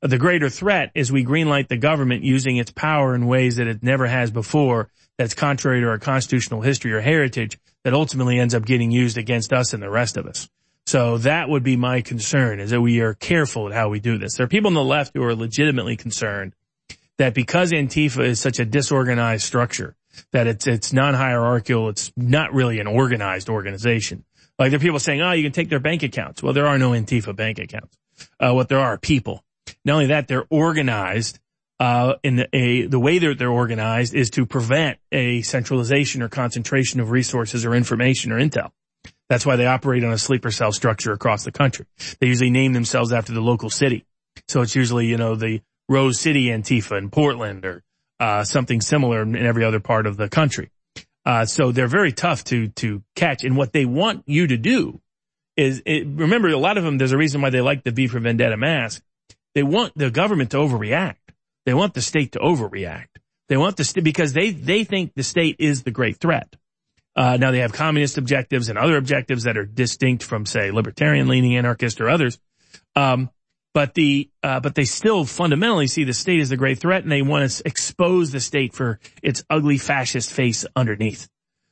The greater threat is we greenlight the government using its power in ways that it never has before, that's contrary to our constitutional history or heritage, that ultimately ends up getting used against us and the rest of us. So that would be my concern, is that we are careful at how we do this. There are people on the left who are legitimately concerned that because Antifa is such a disorganized structure, that it's it's non-hierarchical, it's not really an organized organization. Like there are people saying, oh, you can take their bank accounts. Well, there are no Antifa bank accounts. Uh, what there are are people. Not only that, they're organized, uh, in the, a, the way that they're organized is to prevent a centralization or concentration of resources or information or intel. That's why they operate on a sleeper cell structure across the country. They usually name themselves after the local city. So it's usually, you know, the Rose City Antifa in Portland or, uh, something similar in every other part of the country. Uh, so they're very tough to, to catch. And what they want you to do is, it, remember, a lot of them, there's a reason why they like the V for Vendetta mask. They want the government to overreact. They want the state to overreact. They want the state, because they, they think the state is the great threat. Uh, now they have communist objectives and other objectives that are distinct from, say, libertarian leaning anarchist or others. Um, but the, uh, but they still fundamentally see the state as the great threat, and they want to expose the state for its ugly fascist face underneath.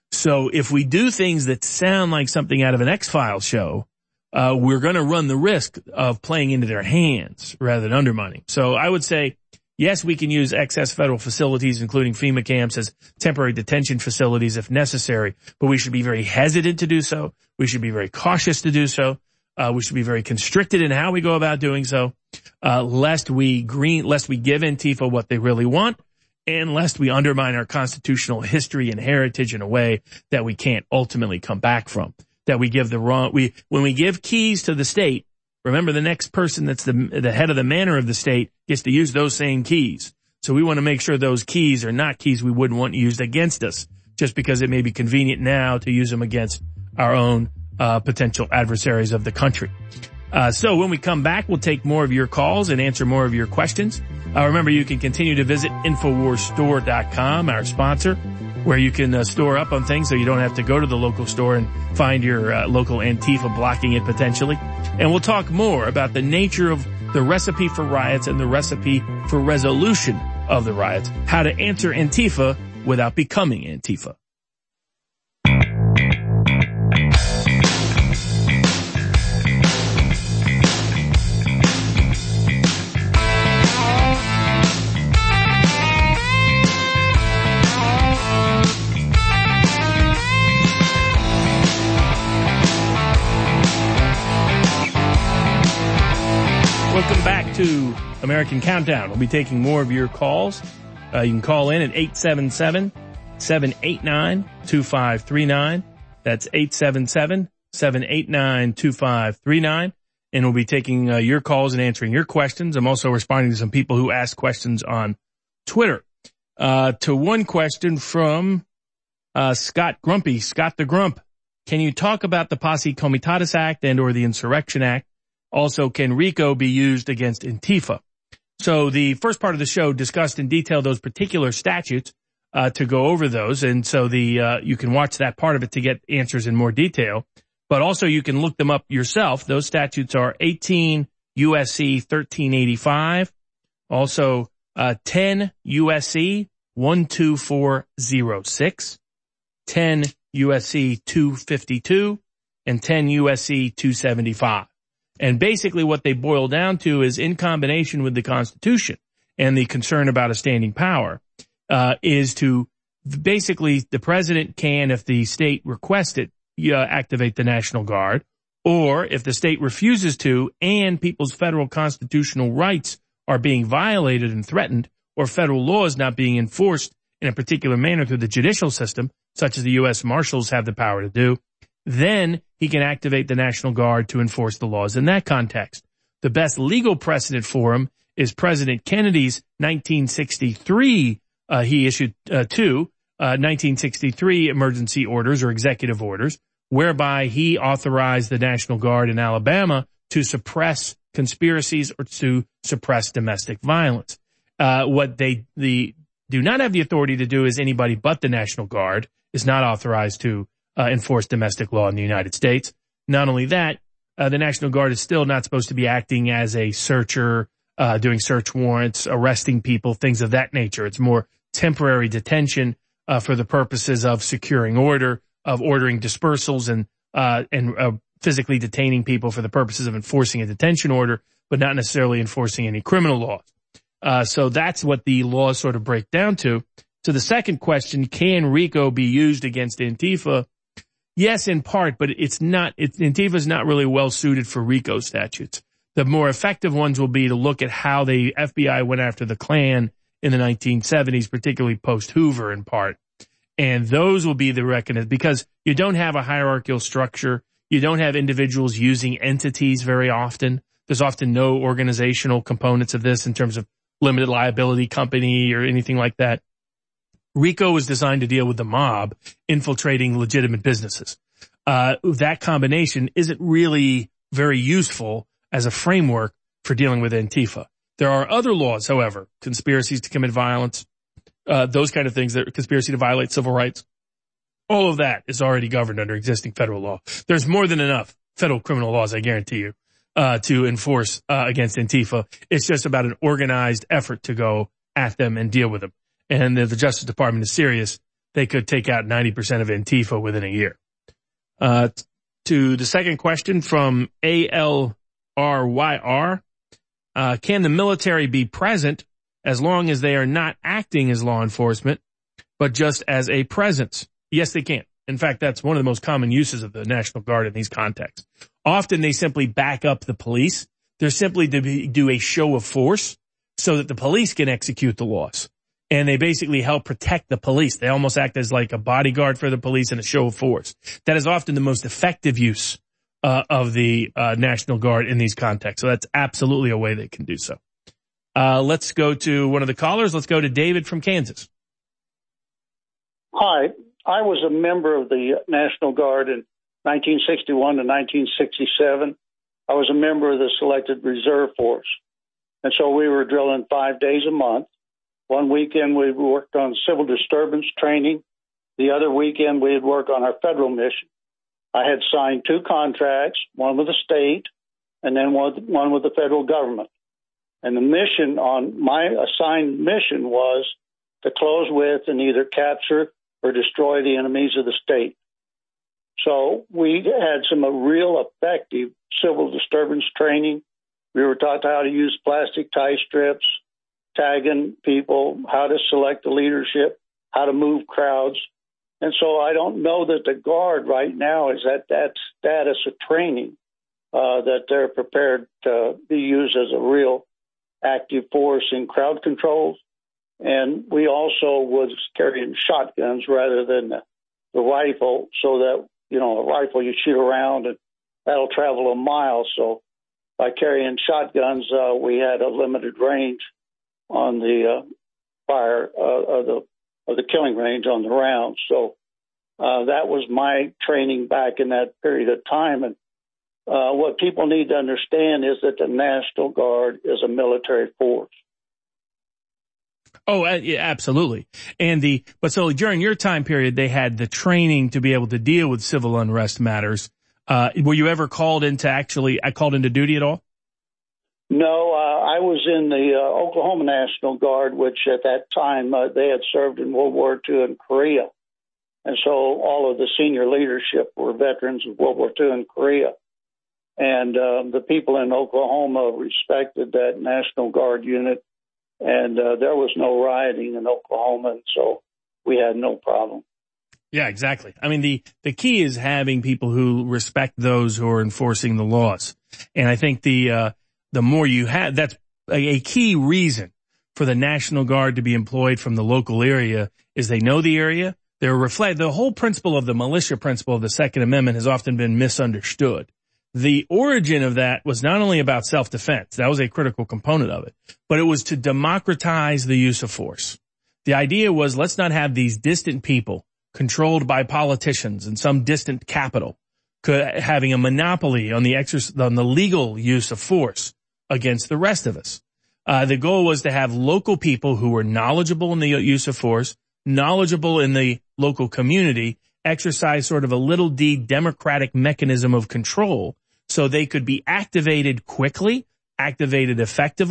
So if we do things that sound like something out of an X-Files show, uh, we're going to run the risk of playing into their hands rather than undermining. So I would say, yes, we can use excess federal facilities, including FEMA camps, as temporary detention facilities if necessary, but we should be very hesitant to do so. We should be very cautious to do so. Uh, we should be very constricted in how we go about doing so, uh, lest we green, lest we give Antifa what they really want, and lest we undermine our constitutional history and heritage in a way that we can't ultimately come back from. That we give the wrong, we, when we give keys to the state, remember the next person that's the, the head of the manor of the state gets to use those same keys. So we want to make sure those keys are not keys we wouldn't want used against us, just because it may be convenient now to use them against our own uh potential adversaries of the country. Uh so when we come back, we'll take more of your calls and answer more of your questions. Uh remember, you can continue to visit Infowars Store dot com, our sponsor, where you can uh, store up on things so you don't have to go to the local store and find your uh, local Antifa blocking it potentially. And we'll talk more about the nature of the recipe for riots and the recipe for resolution of the riots, how to answer Antifa without becoming Antifa. Welcome back to American Countdown. We'll be taking more of your calls. Uh, you can call in at eight seven seven, seven eight nine, two five three nine. That's eight seven seven, seven eight nine, two five three nine. And we'll be taking uh, your calls and answering your questions. I'm also responding to some people who asked questions on Twitter. Uh, to one question from uh, Scott Grumpy, Scott the Grump. Can you talk about the Posse Comitatus Act and or the Insurrection Act? Also, can RICO be used against Antifa? So the first part of the show discussed in detail those particular statutes, uh, to go over those. And so the, uh, you can watch that part of it to get answers in more detail, but also you can look them up yourself. Those statutes are eighteen U S C thirteen eighty-five, also, uh, ten U S C one two four oh six, ten U S C two fifty-two, and ten U S C two seventy-five. And basically what they boil down to is, in combination with the Constitution and the concern about a standing power, uh, is to basically the president can, if the state requests it, uh, activate the National Guard, or if the state refuses to and people's federal constitutional rights are being violated and threatened, or federal law is not being enforced in a particular manner through the judicial system, such as the U S Marshals have the power to do, then he can activate the National Guard to enforce the laws in that context. The best legal precedent for him is President Kennedy's nineteen sixty-three, uh, he issued, uh, two, uh, nineteen sixty-three emergency orders or executive orders, whereby he authorized the National Guard in Alabama to suppress conspiracies or to suppress domestic violence. Uh, what they, the, do not have the authority to do is anybody but the National Guard is not authorized to Uh, enforce domestic law in the United States. Not only that, uh, the National Guard is still not supposed to be acting as a searcher, uh, doing search warrants, arresting people, things of that nature. It's more temporary detention, uh, for the purposes of securing order, of ordering dispersals and, uh, and, uh, physically detaining people for the purposes of enforcing a detention order, but not necessarily enforcing any criminal laws. Uh, so that's what the laws sort of break down to. To the second question, can RICO be used against Antifa? Yes, in part, but it's not, it's, Antifa is not really well suited for RICO statutes. The more effective ones will be to look at how the F B I went after the Klan in the nineteen seventies, particularly post-Hoover in part. And those will be the reckoning, because you don't have a hierarchical structure. You don't have individuals using entities very often. There's often no organizational components of this in terms of limited liability company or anything like that. RICO was designed to deal with the mob infiltrating legitimate businesses. Uh, that combination isn't really very useful as a framework for dealing with Antifa. There are other laws, however, conspiracies to commit violence, uh, those kind of things, that conspiracy to violate civil rights. All of that is already governed under existing federal law. There's more than enough federal criminal laws, I guarantee you, uh, to enforce, uh, against Antifa. It's just about an organized effort to go at them and deal with them. And if the Justice Department is serious, they could take out ninety percent of Antifa within a year. Uh, to the second question from A L R Y R, uh, can the military be present as long as they are not acting as law enforcement, but just as a presence? Yes, they can. In fact, that's one of the most common uses of the National Guard in these contexts. Often they simply back up the police. They're simply to be, do a show of force so that the police can execute the laws. And they basically help protect the police. They almost act as like a bodyguard for the police and a show of force. That is often the most effective use uh, of the uh, National Guard in these contexts. So that's absolutely a way they can do so. Uh, let's go to one of the callers. Let's go to David from Kansas.
Hi. I was a member of the National Guard in nineteen sixty-one to nineteen sixty-seven. I was a member of the Selected Reserve Force. And so we were drilling five days a month. One weekend we worked on civil disturbance training. The other weekend we'd work on our federal mission. I had signed two contracts, one with the state and then one with the federal government. And the mission on my assigned mission was to close with and either capture or destroy the enemies of the state. So we had some real effective civil disturbance training. We were taught how to use plastic tie strips, tagging people, how to select the leadership, how to move crowds. And so I don't know that the Guard right now is at that status of training uh, that they're prepared to be used as a real active force in crowd controls. And we also was carrying shotguns rather than the, the rifle, so that, you know, a rifle you shoot around and that'll travel a mile. So by carrying shotguns, uh, we had a limited range on the uh, fire uh, of the of the killing range on the rounds. So uh, that was my training back in that period of time. And uh, what people need to understand is that the National Guard is a military force.
Oh, uh, yeah, absolutely. And the, but so during your time period, they had the training to be able to deal with civil unrest matters. Uh, were you ever called into actually, I called into duty at all?
No, uh, I was in the uh, Oklahoma National Guard, which at that time uh, they had served in World War Two in Korea. And so all of the senior leadership were veterans of World War Two in Korea. And um, the people in Oklahoma respected that National Guard unit. And uh, there was no rioting in Oklahoma, and so we had no problem.
Yeah, exactly. I mean, the, the key is having people who respect those who are enforcing the laws. And I think the, uh, the more you have, that's a, a key reason for the National Guard to be employed from the local area is they know the area. They're reflect, the whole principle of the militia principle of the Second Amendment has often been misunderstood. The origin of that was not only about self-defense, that was a critical component of it, but it was to democratize the use of force. The idea was, let's not have these distant people controlled by politicians in some distant capital having a monopoly on the exercise, on the legal use of force against the rest of us. Uh, the goal was to have local people who were knowledgeable in the use of force, knowledgeable in the local community, exercise sort of a little d democratic mechanism of control so they could be activated quickly, activated effectively,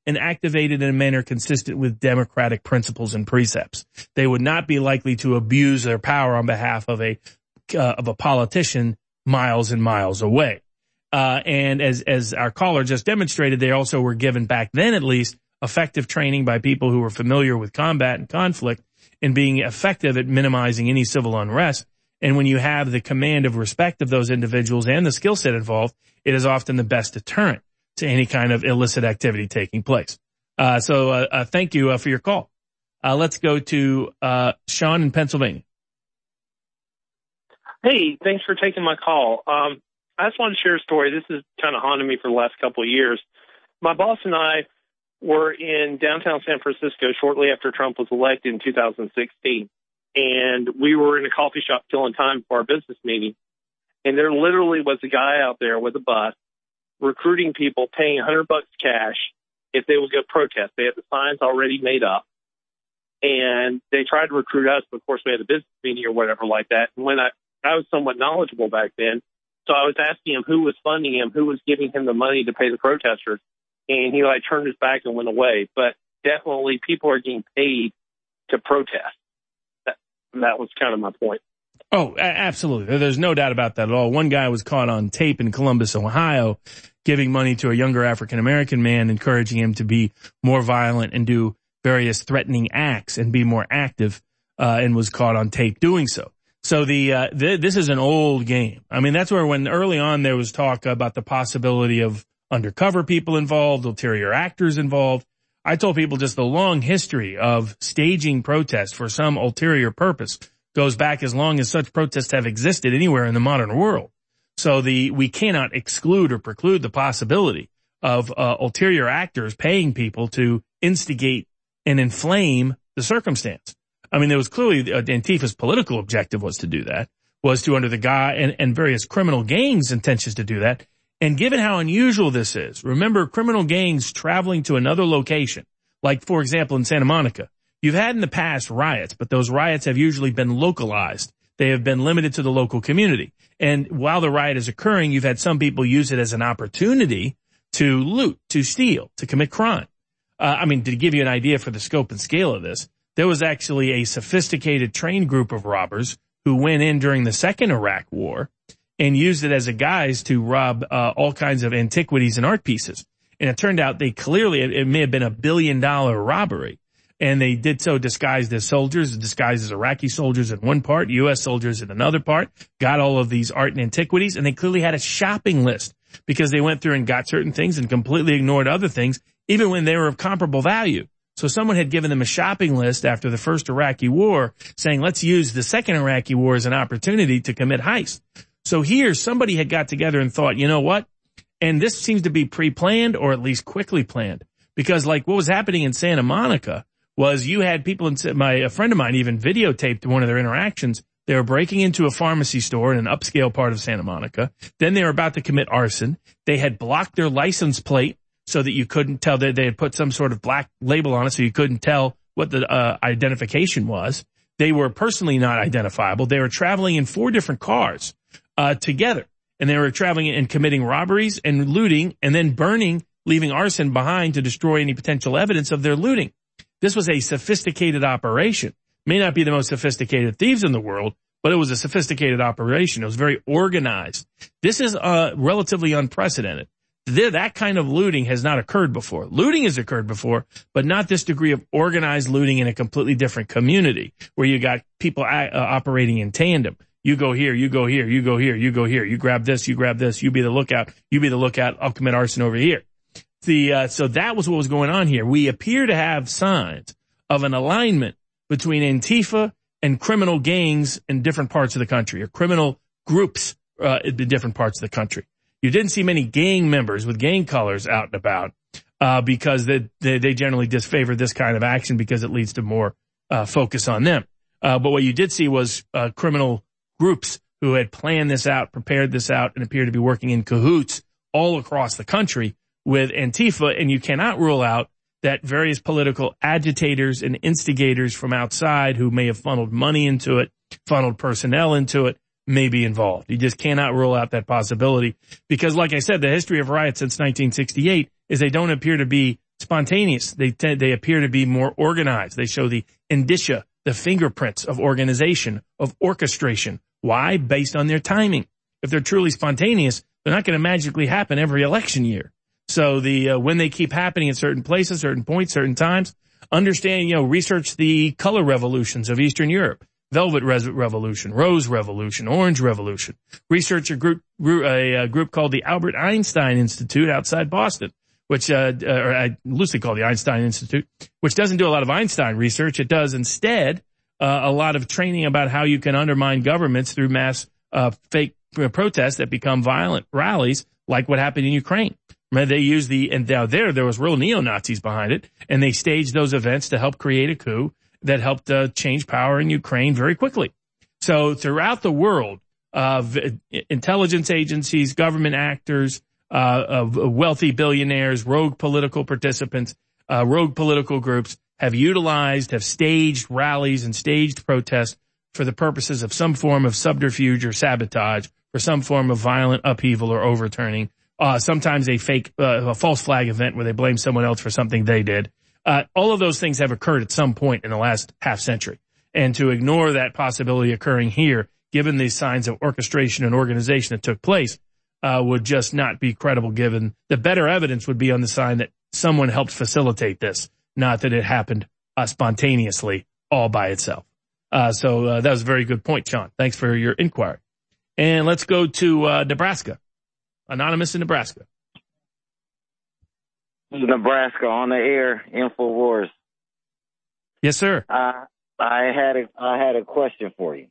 and activated in a manner consistent with democratic principles and precepts. They would not be likely to abuse their power on behalf of a uh, of a politician miles and miles away. Uh, and as as our caller just demonstrated, they also were given, back then at least, effective training by people who were familiar with combat and conflict and being effective at minimizing any civil unrest. And when you have the command of respect of those individuals and the skill set involved, it is often the best deterrent to any kind of illicit activity taking place. Uh, so, uh, uh thank you uh, for your call. Uh, let's go to, uh, Sean in Pennsylvania.
Hey, thanks for taking my call. Um, I just wanted to share a story. This has kind of haunted me for the last couple of years. My boss and I were in downtown San Francisco shortly after Trump was elected in two thousand sixteen. And we were in a coffee shop killing time for our business meeting. And there literally was a guy out there with a bus recruiting people, paying a hundred bucks cash if they would go protest. They had the signs already made up. And they tried to recruit us, but of course we had a business meeting or whatever like that. And when I, I was somewhat knowledgeable back then, so I was asking him who was funding him, who was giving him the money to pay the protesters. And he like turned his back and went away. But definitely people are getting paid to protest. That, that was kind of my point.
Oh, absolutely. There's no doubt about that at all. One guy was caught on tape in Columbus, Ohio, giving money to a younger African-American man, encouraging him to be more violent and do various threatening acts and be more active, uh, and was caught on tape doing so. So the, uh, th- this is an old game. I mean, that's where when early on there was talk about the possibility of undercover people involved, ulterior actors involved. I told people just the long history of staging protests for some ulterior purpose goes back as long as such protests have existed anywhere in the modern world. So the, we cannot exclude or preclude the possibility of, uh, ulterior actors paying people to instigate and inflame the circumstance. I mean, there was clearly, uh, Antifa's political objective was to do that, was to, under the guy and, and various criminal gangs' intentions to do that. And given how unusual this is, remember criminal gangs traveling to another location, like, for example, in Santa Monica. You've had in the past riots, but those riots have usually been localized. They have been limited to the local community. And while the riot is occurring, you've had some people use it as an opportunity to loot, to steal, to commit crime. Uh, I mean, to give you an idea for the scope and scale of this, there was actually a sophisticated trained group of robbers who went in during the second Iraq war and used it as a guise to rob uh, all kinds of antiquities and art pieces. And it turned out they clearly, it, it may have been a billion dollar robbery. And they did so disguised as soldiers, disguised as Iraqi soldiers in one part, U S soldiers in another part, got all of these art and antiquities, and they clearly had a shopping list because they went through and got certain things and completely ignored other things, even when they were of comparable value. So someone had given them a shopping list after the first Iraqi war saying, let's use the second Iraqi war as an opportunity to commit heist. So here somebody had got together and thought, you know what? And this seems to be pre-planned or at least quickly planned, because like what was happening in Santa Monica was you had people, in my, a friend of mine even videotaped one of their interactions. They were breaking into a pharmacy store in an upscale part of Santa Monica. Then they were about to commit arson. They had blocked their license plate so that you couldn't tell that they had put some sort of black label on it so you couldn't tell what the uh, identification was. They were personally not identifiable. They were traveling in four different cars uh together, and they were traveling and committing robberies and looting and then burning, leaving arson behind to destroy any potential evidence of their looting. This was a sophisticated operation. May not be the most sophisticated thieves in the world, but it was a sophisticated operation. It was very organized. This is uh relatively unprecedented. That kind of looting has not occurred before. Looting has occurred before, but not this degree of organized looting in a completely different community where you got people uh, operating in tandem. You go here, you go here, you go here, you go here. You grab this, you grab this. You be the lookout. You be the lookout. I'll commit arson over here. The, uh, so that was what was going on here. We appear to have signs of an alignment between Antifa and criminal gangs in different parts of the country, or criminal groups, uh, in different parts of the country. You didn't see many gang members with gang colors out and about, uh, because they, they, they generally disfavor this kind of action because it leads to more, uh, focus on them. Uh, but what you did see was, uh, criminal groups who had planned this out, prepared this out, and appeared to be working in cahoots all across the country with Antifa. And you cannot rule out that various political agitators and instigators from outside who may have funneled money into it, funneled personnel into it, may be involved. You just cannot rule out that possibility because, like I said, the history of riots since nineteen sixty-eight is they don't appear to be spontaneous. They t- they appear to be more organized. They show the indicia, the fingerprints of organization, of orchestration. Why? Based on their timing. If they're truly spontaneous, they're not going to magically happen every election year. So the uh, when they keep happening at certain places, certain points, certain times, understand, you know, research the color revolutions of Eastern Europe. Velvet Res- Revolution, Rose Revolution, Orange Revolution. Research a group, a, a group called the Albert Einstein Institute outside Boston, which, uh, or I loosely call the Einstein Institute, which doesn't do a lot of Einstein research. It does instead, uh, a lot of training about how you can undermine governments through mass, uh, fake protests that become violent rallies, like what happened in Ukraine. Remember, they used the, and now there, there was real neo-Nazis behind it, and they staged those events to help create a coup that helped uh, change power in Ukraine very quickly. So throughout the world, uh, intelligence agencies, government actors, uh, of wealthy billionaires, rogue political participants, uh, rogue political groups have utilized, have staged rallies and staged protests for the purposes of some form of subterfuge or sabotage, for some form of violent upheaval or overturning. Uh, sometimes a fake, uh, a false flag event where they blame someone else for something they did. Uh, all of those things have occurred at some point in the last half century. And to ignore that possibility occurring here, given the signs of orchestration and organization that took place, uh, would just not be credible, given the better evidence would be on the sign that someone helped facilitate this, not that it happened uh, spontaneously all by itself. Uh, so uh, that was a very good point, Sean. Thanks for your inquiry. And let's go to uh, Nebraska. Anonymous in Nebraska.
Nebraska on the air, InfoWars.
Yes, sir.
Uh, I had a I had a question for you.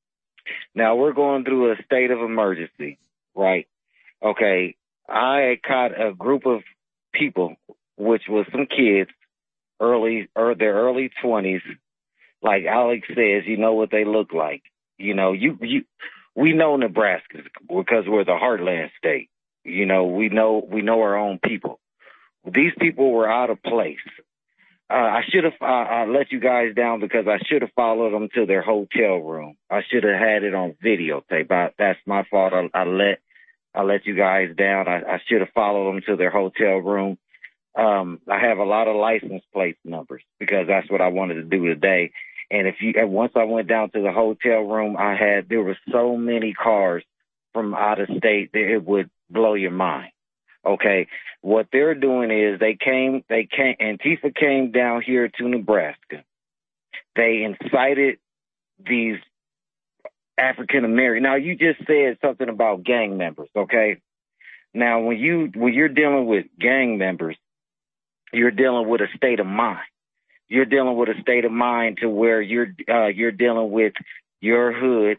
Now we're going through a state of emergency, right? Okay, I caught a group of people, which was some kids, early or their early twenties. Like Alex says, you know what they look like. You know, you you we know Nebraska because we're the heartland state. You know, we know we know our own people. These people were out of place. Uh, I should have uh, I let you guys down because I should have followed them to their hotel room. I should have had it on videotape. I, that's my fault. I, I let I let you guys down. I, I should have followed them to their hotel room. Um, I have a lot of license plate numbers because that's what I wanted to do today. And if you and once I went down to the hotel room, I had there were so many cars from out of state that it would blow your mind. Okay, what they're doing is they came, they came, Antifa came down here to Nebraska. They incited these African American. Now you just said something about gang members. Okay, now when you when you're dealing with gang members, you're dealing with a state of mind. You're dealing with a state of mind to where you're uh, you're dealing with your hood,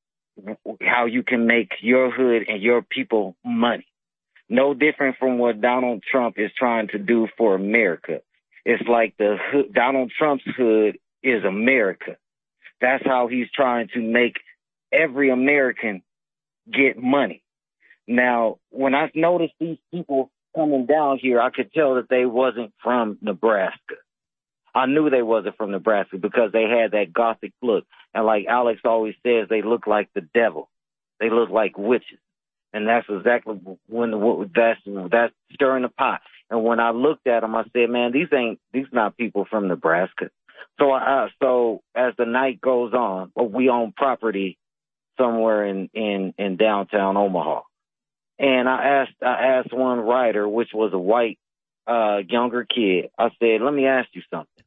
how you can make your hood and your people money. No different from what Donald Trump is trying to do for America. It's like the hood, Donald Trump's hood is America. That's how he's trying to make every American get money. Now, when I noticed these people coming down here, I could tell that they wasn't from Nebraska. I knew they wasn't from Nebraska because they had that gothic look. And like Alex always says, they look like the devil. They look like witches. And that's exactly when the, that's that's stirring the pot. And when I looked at them, I said, "Man, these ain't these not people from Nebraska." So, I, so as the night goes on, we own property somewhere in, in, in downtown Omaha, and I asked I asked one rider, which was a white uh, younger kid. I said, "Let me ask you something.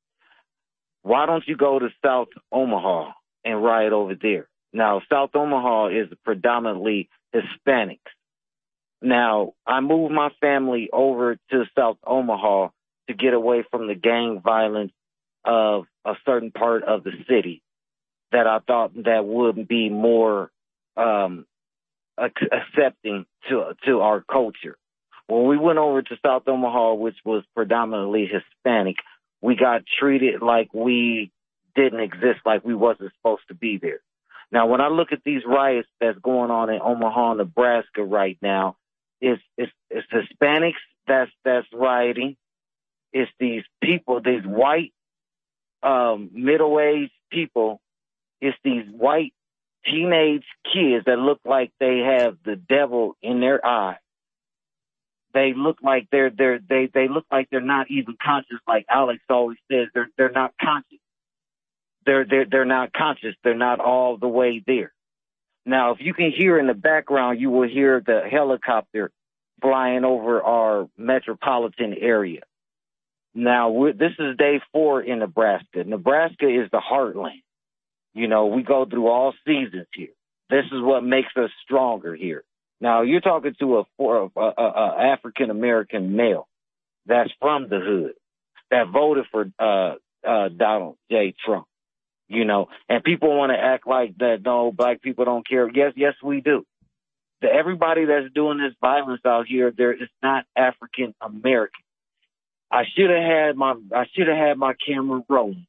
Why don't you go to South Omaha and ride over there?" Now, South Omaha is predominantly Hispanics. Now, I moved my family over to South Omaha to get away from the gang violence of a certain part of the city that I thought that would be more um, accepting to to our culture. When we went over to South Omaha, which was predominantly Hispanic, we got treated like we didn't exist, like we wasn't supposed to be there. Now, when I look at these riots that's going on in Omaha, Nebraska right now, it's, it's, it's Hispanics that's, that's rioting. It's these people, these white, um, middle-aged people. It's these white teenage kids that look like they have the devil in their eye. They look like they're they're they they look like they're not even conscious. Like Alex always says, they're they're not conscious. They're they're they're not conscious. They're not all the way there. Now, if you can hear in the background, you will hear the helicopter flying over our metropolitan area. Now, we're, this is day four in Nebraska. Nebraska is the heartland. You know, we go through all seasons here. This is what makes us stronger here. Now, you're talking to a, a, a, a African-American male that's from the hood, that voted for uh, uh, Donald J. Trump, you know, and people want to act like that, no, black people don't care. Yes, yes, we do. The, everybody that's doing this violence out here, there is not African-American. I should have had my, I should have had my camera rolling.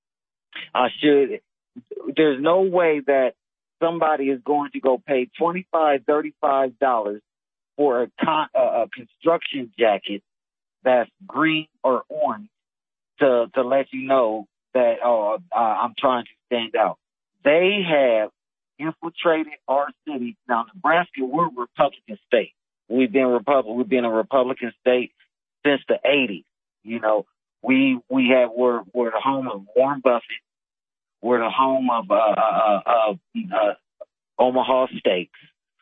I should, there's no way that somebody is going to go pay twenty-five dollars, thirty-five dollars for a, con, uh, a construction jacket that's green or orange to, to let you know that, oh, uh, I'm trying to stand out. They have infiltrated our city. Now, Nebraska, we're a Republican state. We've been Republic, we've been a Republican state since the eighties. You know, we, we have, we're, we're the home of Warren Buffett. We're the home of, uh, uh, uh, uh, Omaha Steaks.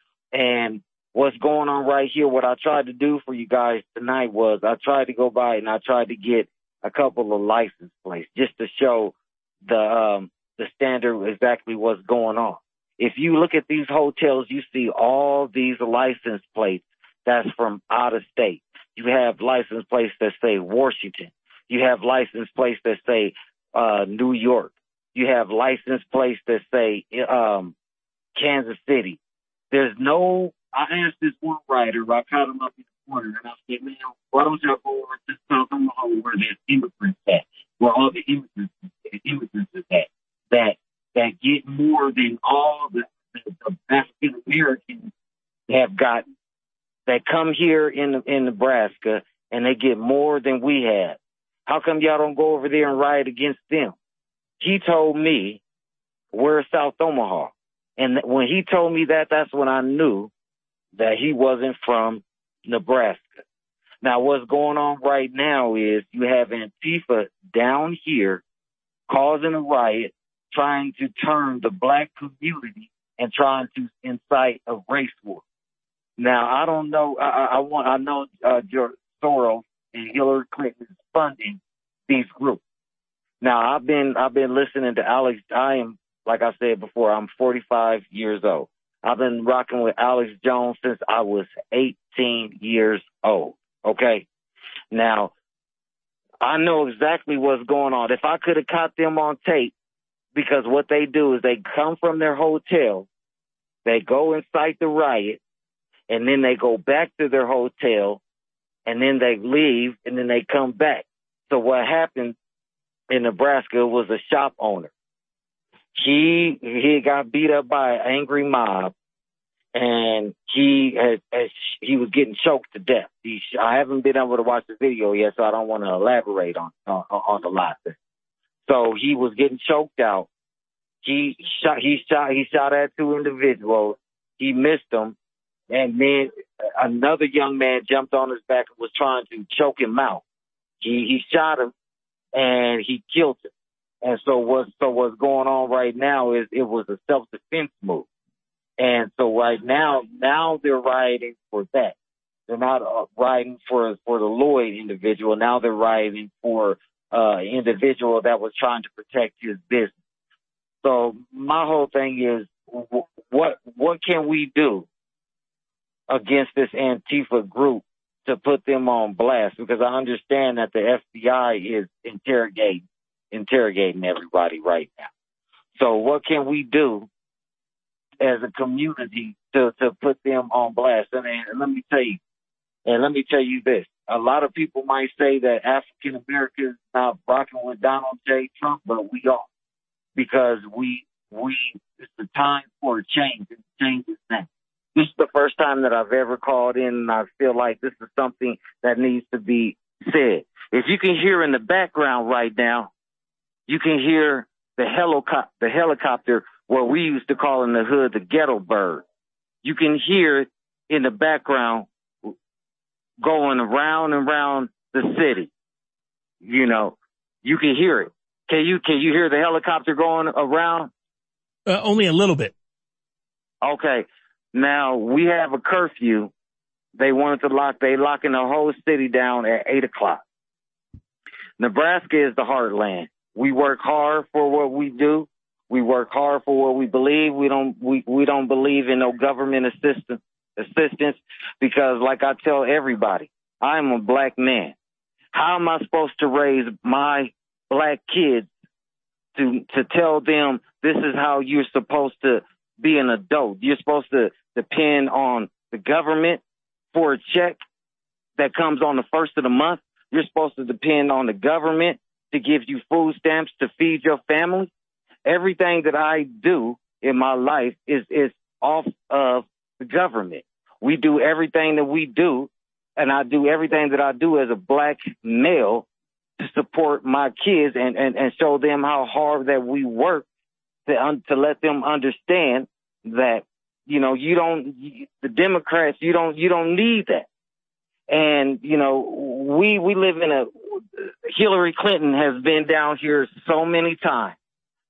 And what's going on right here, what I tried to do for you guys tonight was I tried to go by and I tried to get a couple of license plates just to show the, um, the standard exactly what's going on. If you look at these hotels, you see all these license plates that's from out of state. You have license plates that say Washington. You have license plates that say, uh, New York. You have license plates that say um, Kansas City. There's no, I asked this one writer, I caught him up in the corner, and I said, man, why don't y'all go over to South Omaha where there's immigrants at, where all the immigrants, immigrants is at, that, that get more than all the, the, the African Americans have gotten, that come here in, in Nebraska, and they get more than we have. How come y'all don't go over there and riot against them? He told me we're South Omaha. And when he told me that, that's when I knew that he wasn't from Nebraska. Now, what's going on right now is you have Antifa down here causing a riot, trying to turn the black community and trying to incite a race war. Now, I don't know. I, I want. I know uh, George Soros and Hillary Clinton is funding these groups. Now, I've been I've been listening to Alex. I am, like I said before, I'm forty-five years old. I've been rocking with Alex Jones since I was eighteen years old. Okay. Now, I know exactly what's going on. If I could have caught them on tape, because what they do is they come from their hotel, they go incite the riot, and then they go back to their hotel, and then they leave, and then they come back. So what happened in Nebraska was a shop owner. He he got beat up by an angry mob, and he had, had he was getting choked to death. He, I haven't been able to watch the video yet, so I don't want to elaborate on on, on the lot. So he was getting choked out. He shot he shot he shot at two individuals. He missed them, and then another young man jumped on his back and was trying to choke him out. He he shot him, and he killed him. And so what so what's going on right now is it was a self-defense move. And so right now, now they're rioting for that. They're not uh, rioting for for the Lloyd individual. Now they're rioting for uh individual that was trying to protect his business. So my whole thing is, what what can we do against this Antifa group to put them on blast? Because I understand that the F B I is interrogating interrogating everybody right now. So what can we do as a community to, to put them on blast? And, and let me tell you, and let me tell you this. A lot of people might say that African Americans not rocking with Donald J. Trump, but we are, because we we it's the time for a change, and change is now. This is the first time that I've ever called in, and I feel like this is something that needs to be said. If you can hear in the background right now, you can hear the helicopter, the helicopter, what we used to call in the hood the ghetto bird. You can hear it in the background going around and around the city. You know, you can hear it. Can you, can you hear the helicopter going around?
Uh, only a little bit.
Okay. Now we have a curfew. They wanted to lock, they locking the whole city down at eight o'clock. Nebraska is the heartland. We work hard for what we do. We work hard for what we believe. We don't, we, we don't believe in no government assistance, assistance because like I tell everybody, I'm a black man. How am I supposed to raise my black kids to, to tell them this is how you're supposed to be an adult? You're supposed to depend on the government for a check that comes on the first of the month. You're supposed to depend on the government to give you food stamps to feed your family. Everything that I do in my life is, is off of the government. We do everything that we do, and I do everything that I do as a black male to support my kids and, and, and show them how hard that we work to, un, to let them understand that, you know, you don't, you, the Democrats, you don't, you don't need that. And, you know, we, we live in a, Hillary Clinton has been down here so many times.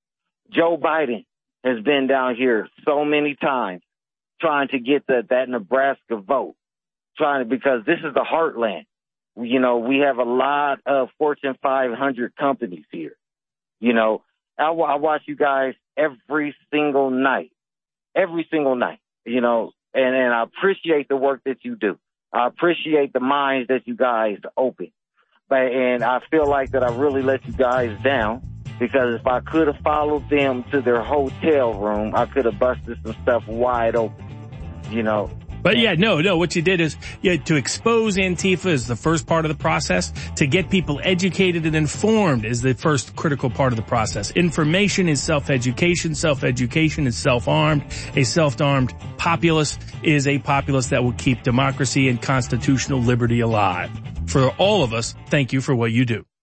Joe Biden has been down here so many times trying to get the, that Nebraska vote, trying to, because this is the heartland. You know, we have a lot of Fortune five hundred companies here. You know, I, I watch you guys every single night, every single night, you know, and, and I appreciate the work that you do. I appreciate the minds that you guys open. But, and I feel like that I really let you guys down because if I could have followed them to their hotel room, I could have busted some stuff wide open, you know.
But yeah, no, no, what you did is yeah, to expose Antifa is the first part of the process. To get people educated and informed is the first critical part of the process. Information is self-education. Self-education is self-armed. A self-armed populace is a populace that will keep democracy and constitutional liberty alive. For all of us, thank you for what you do.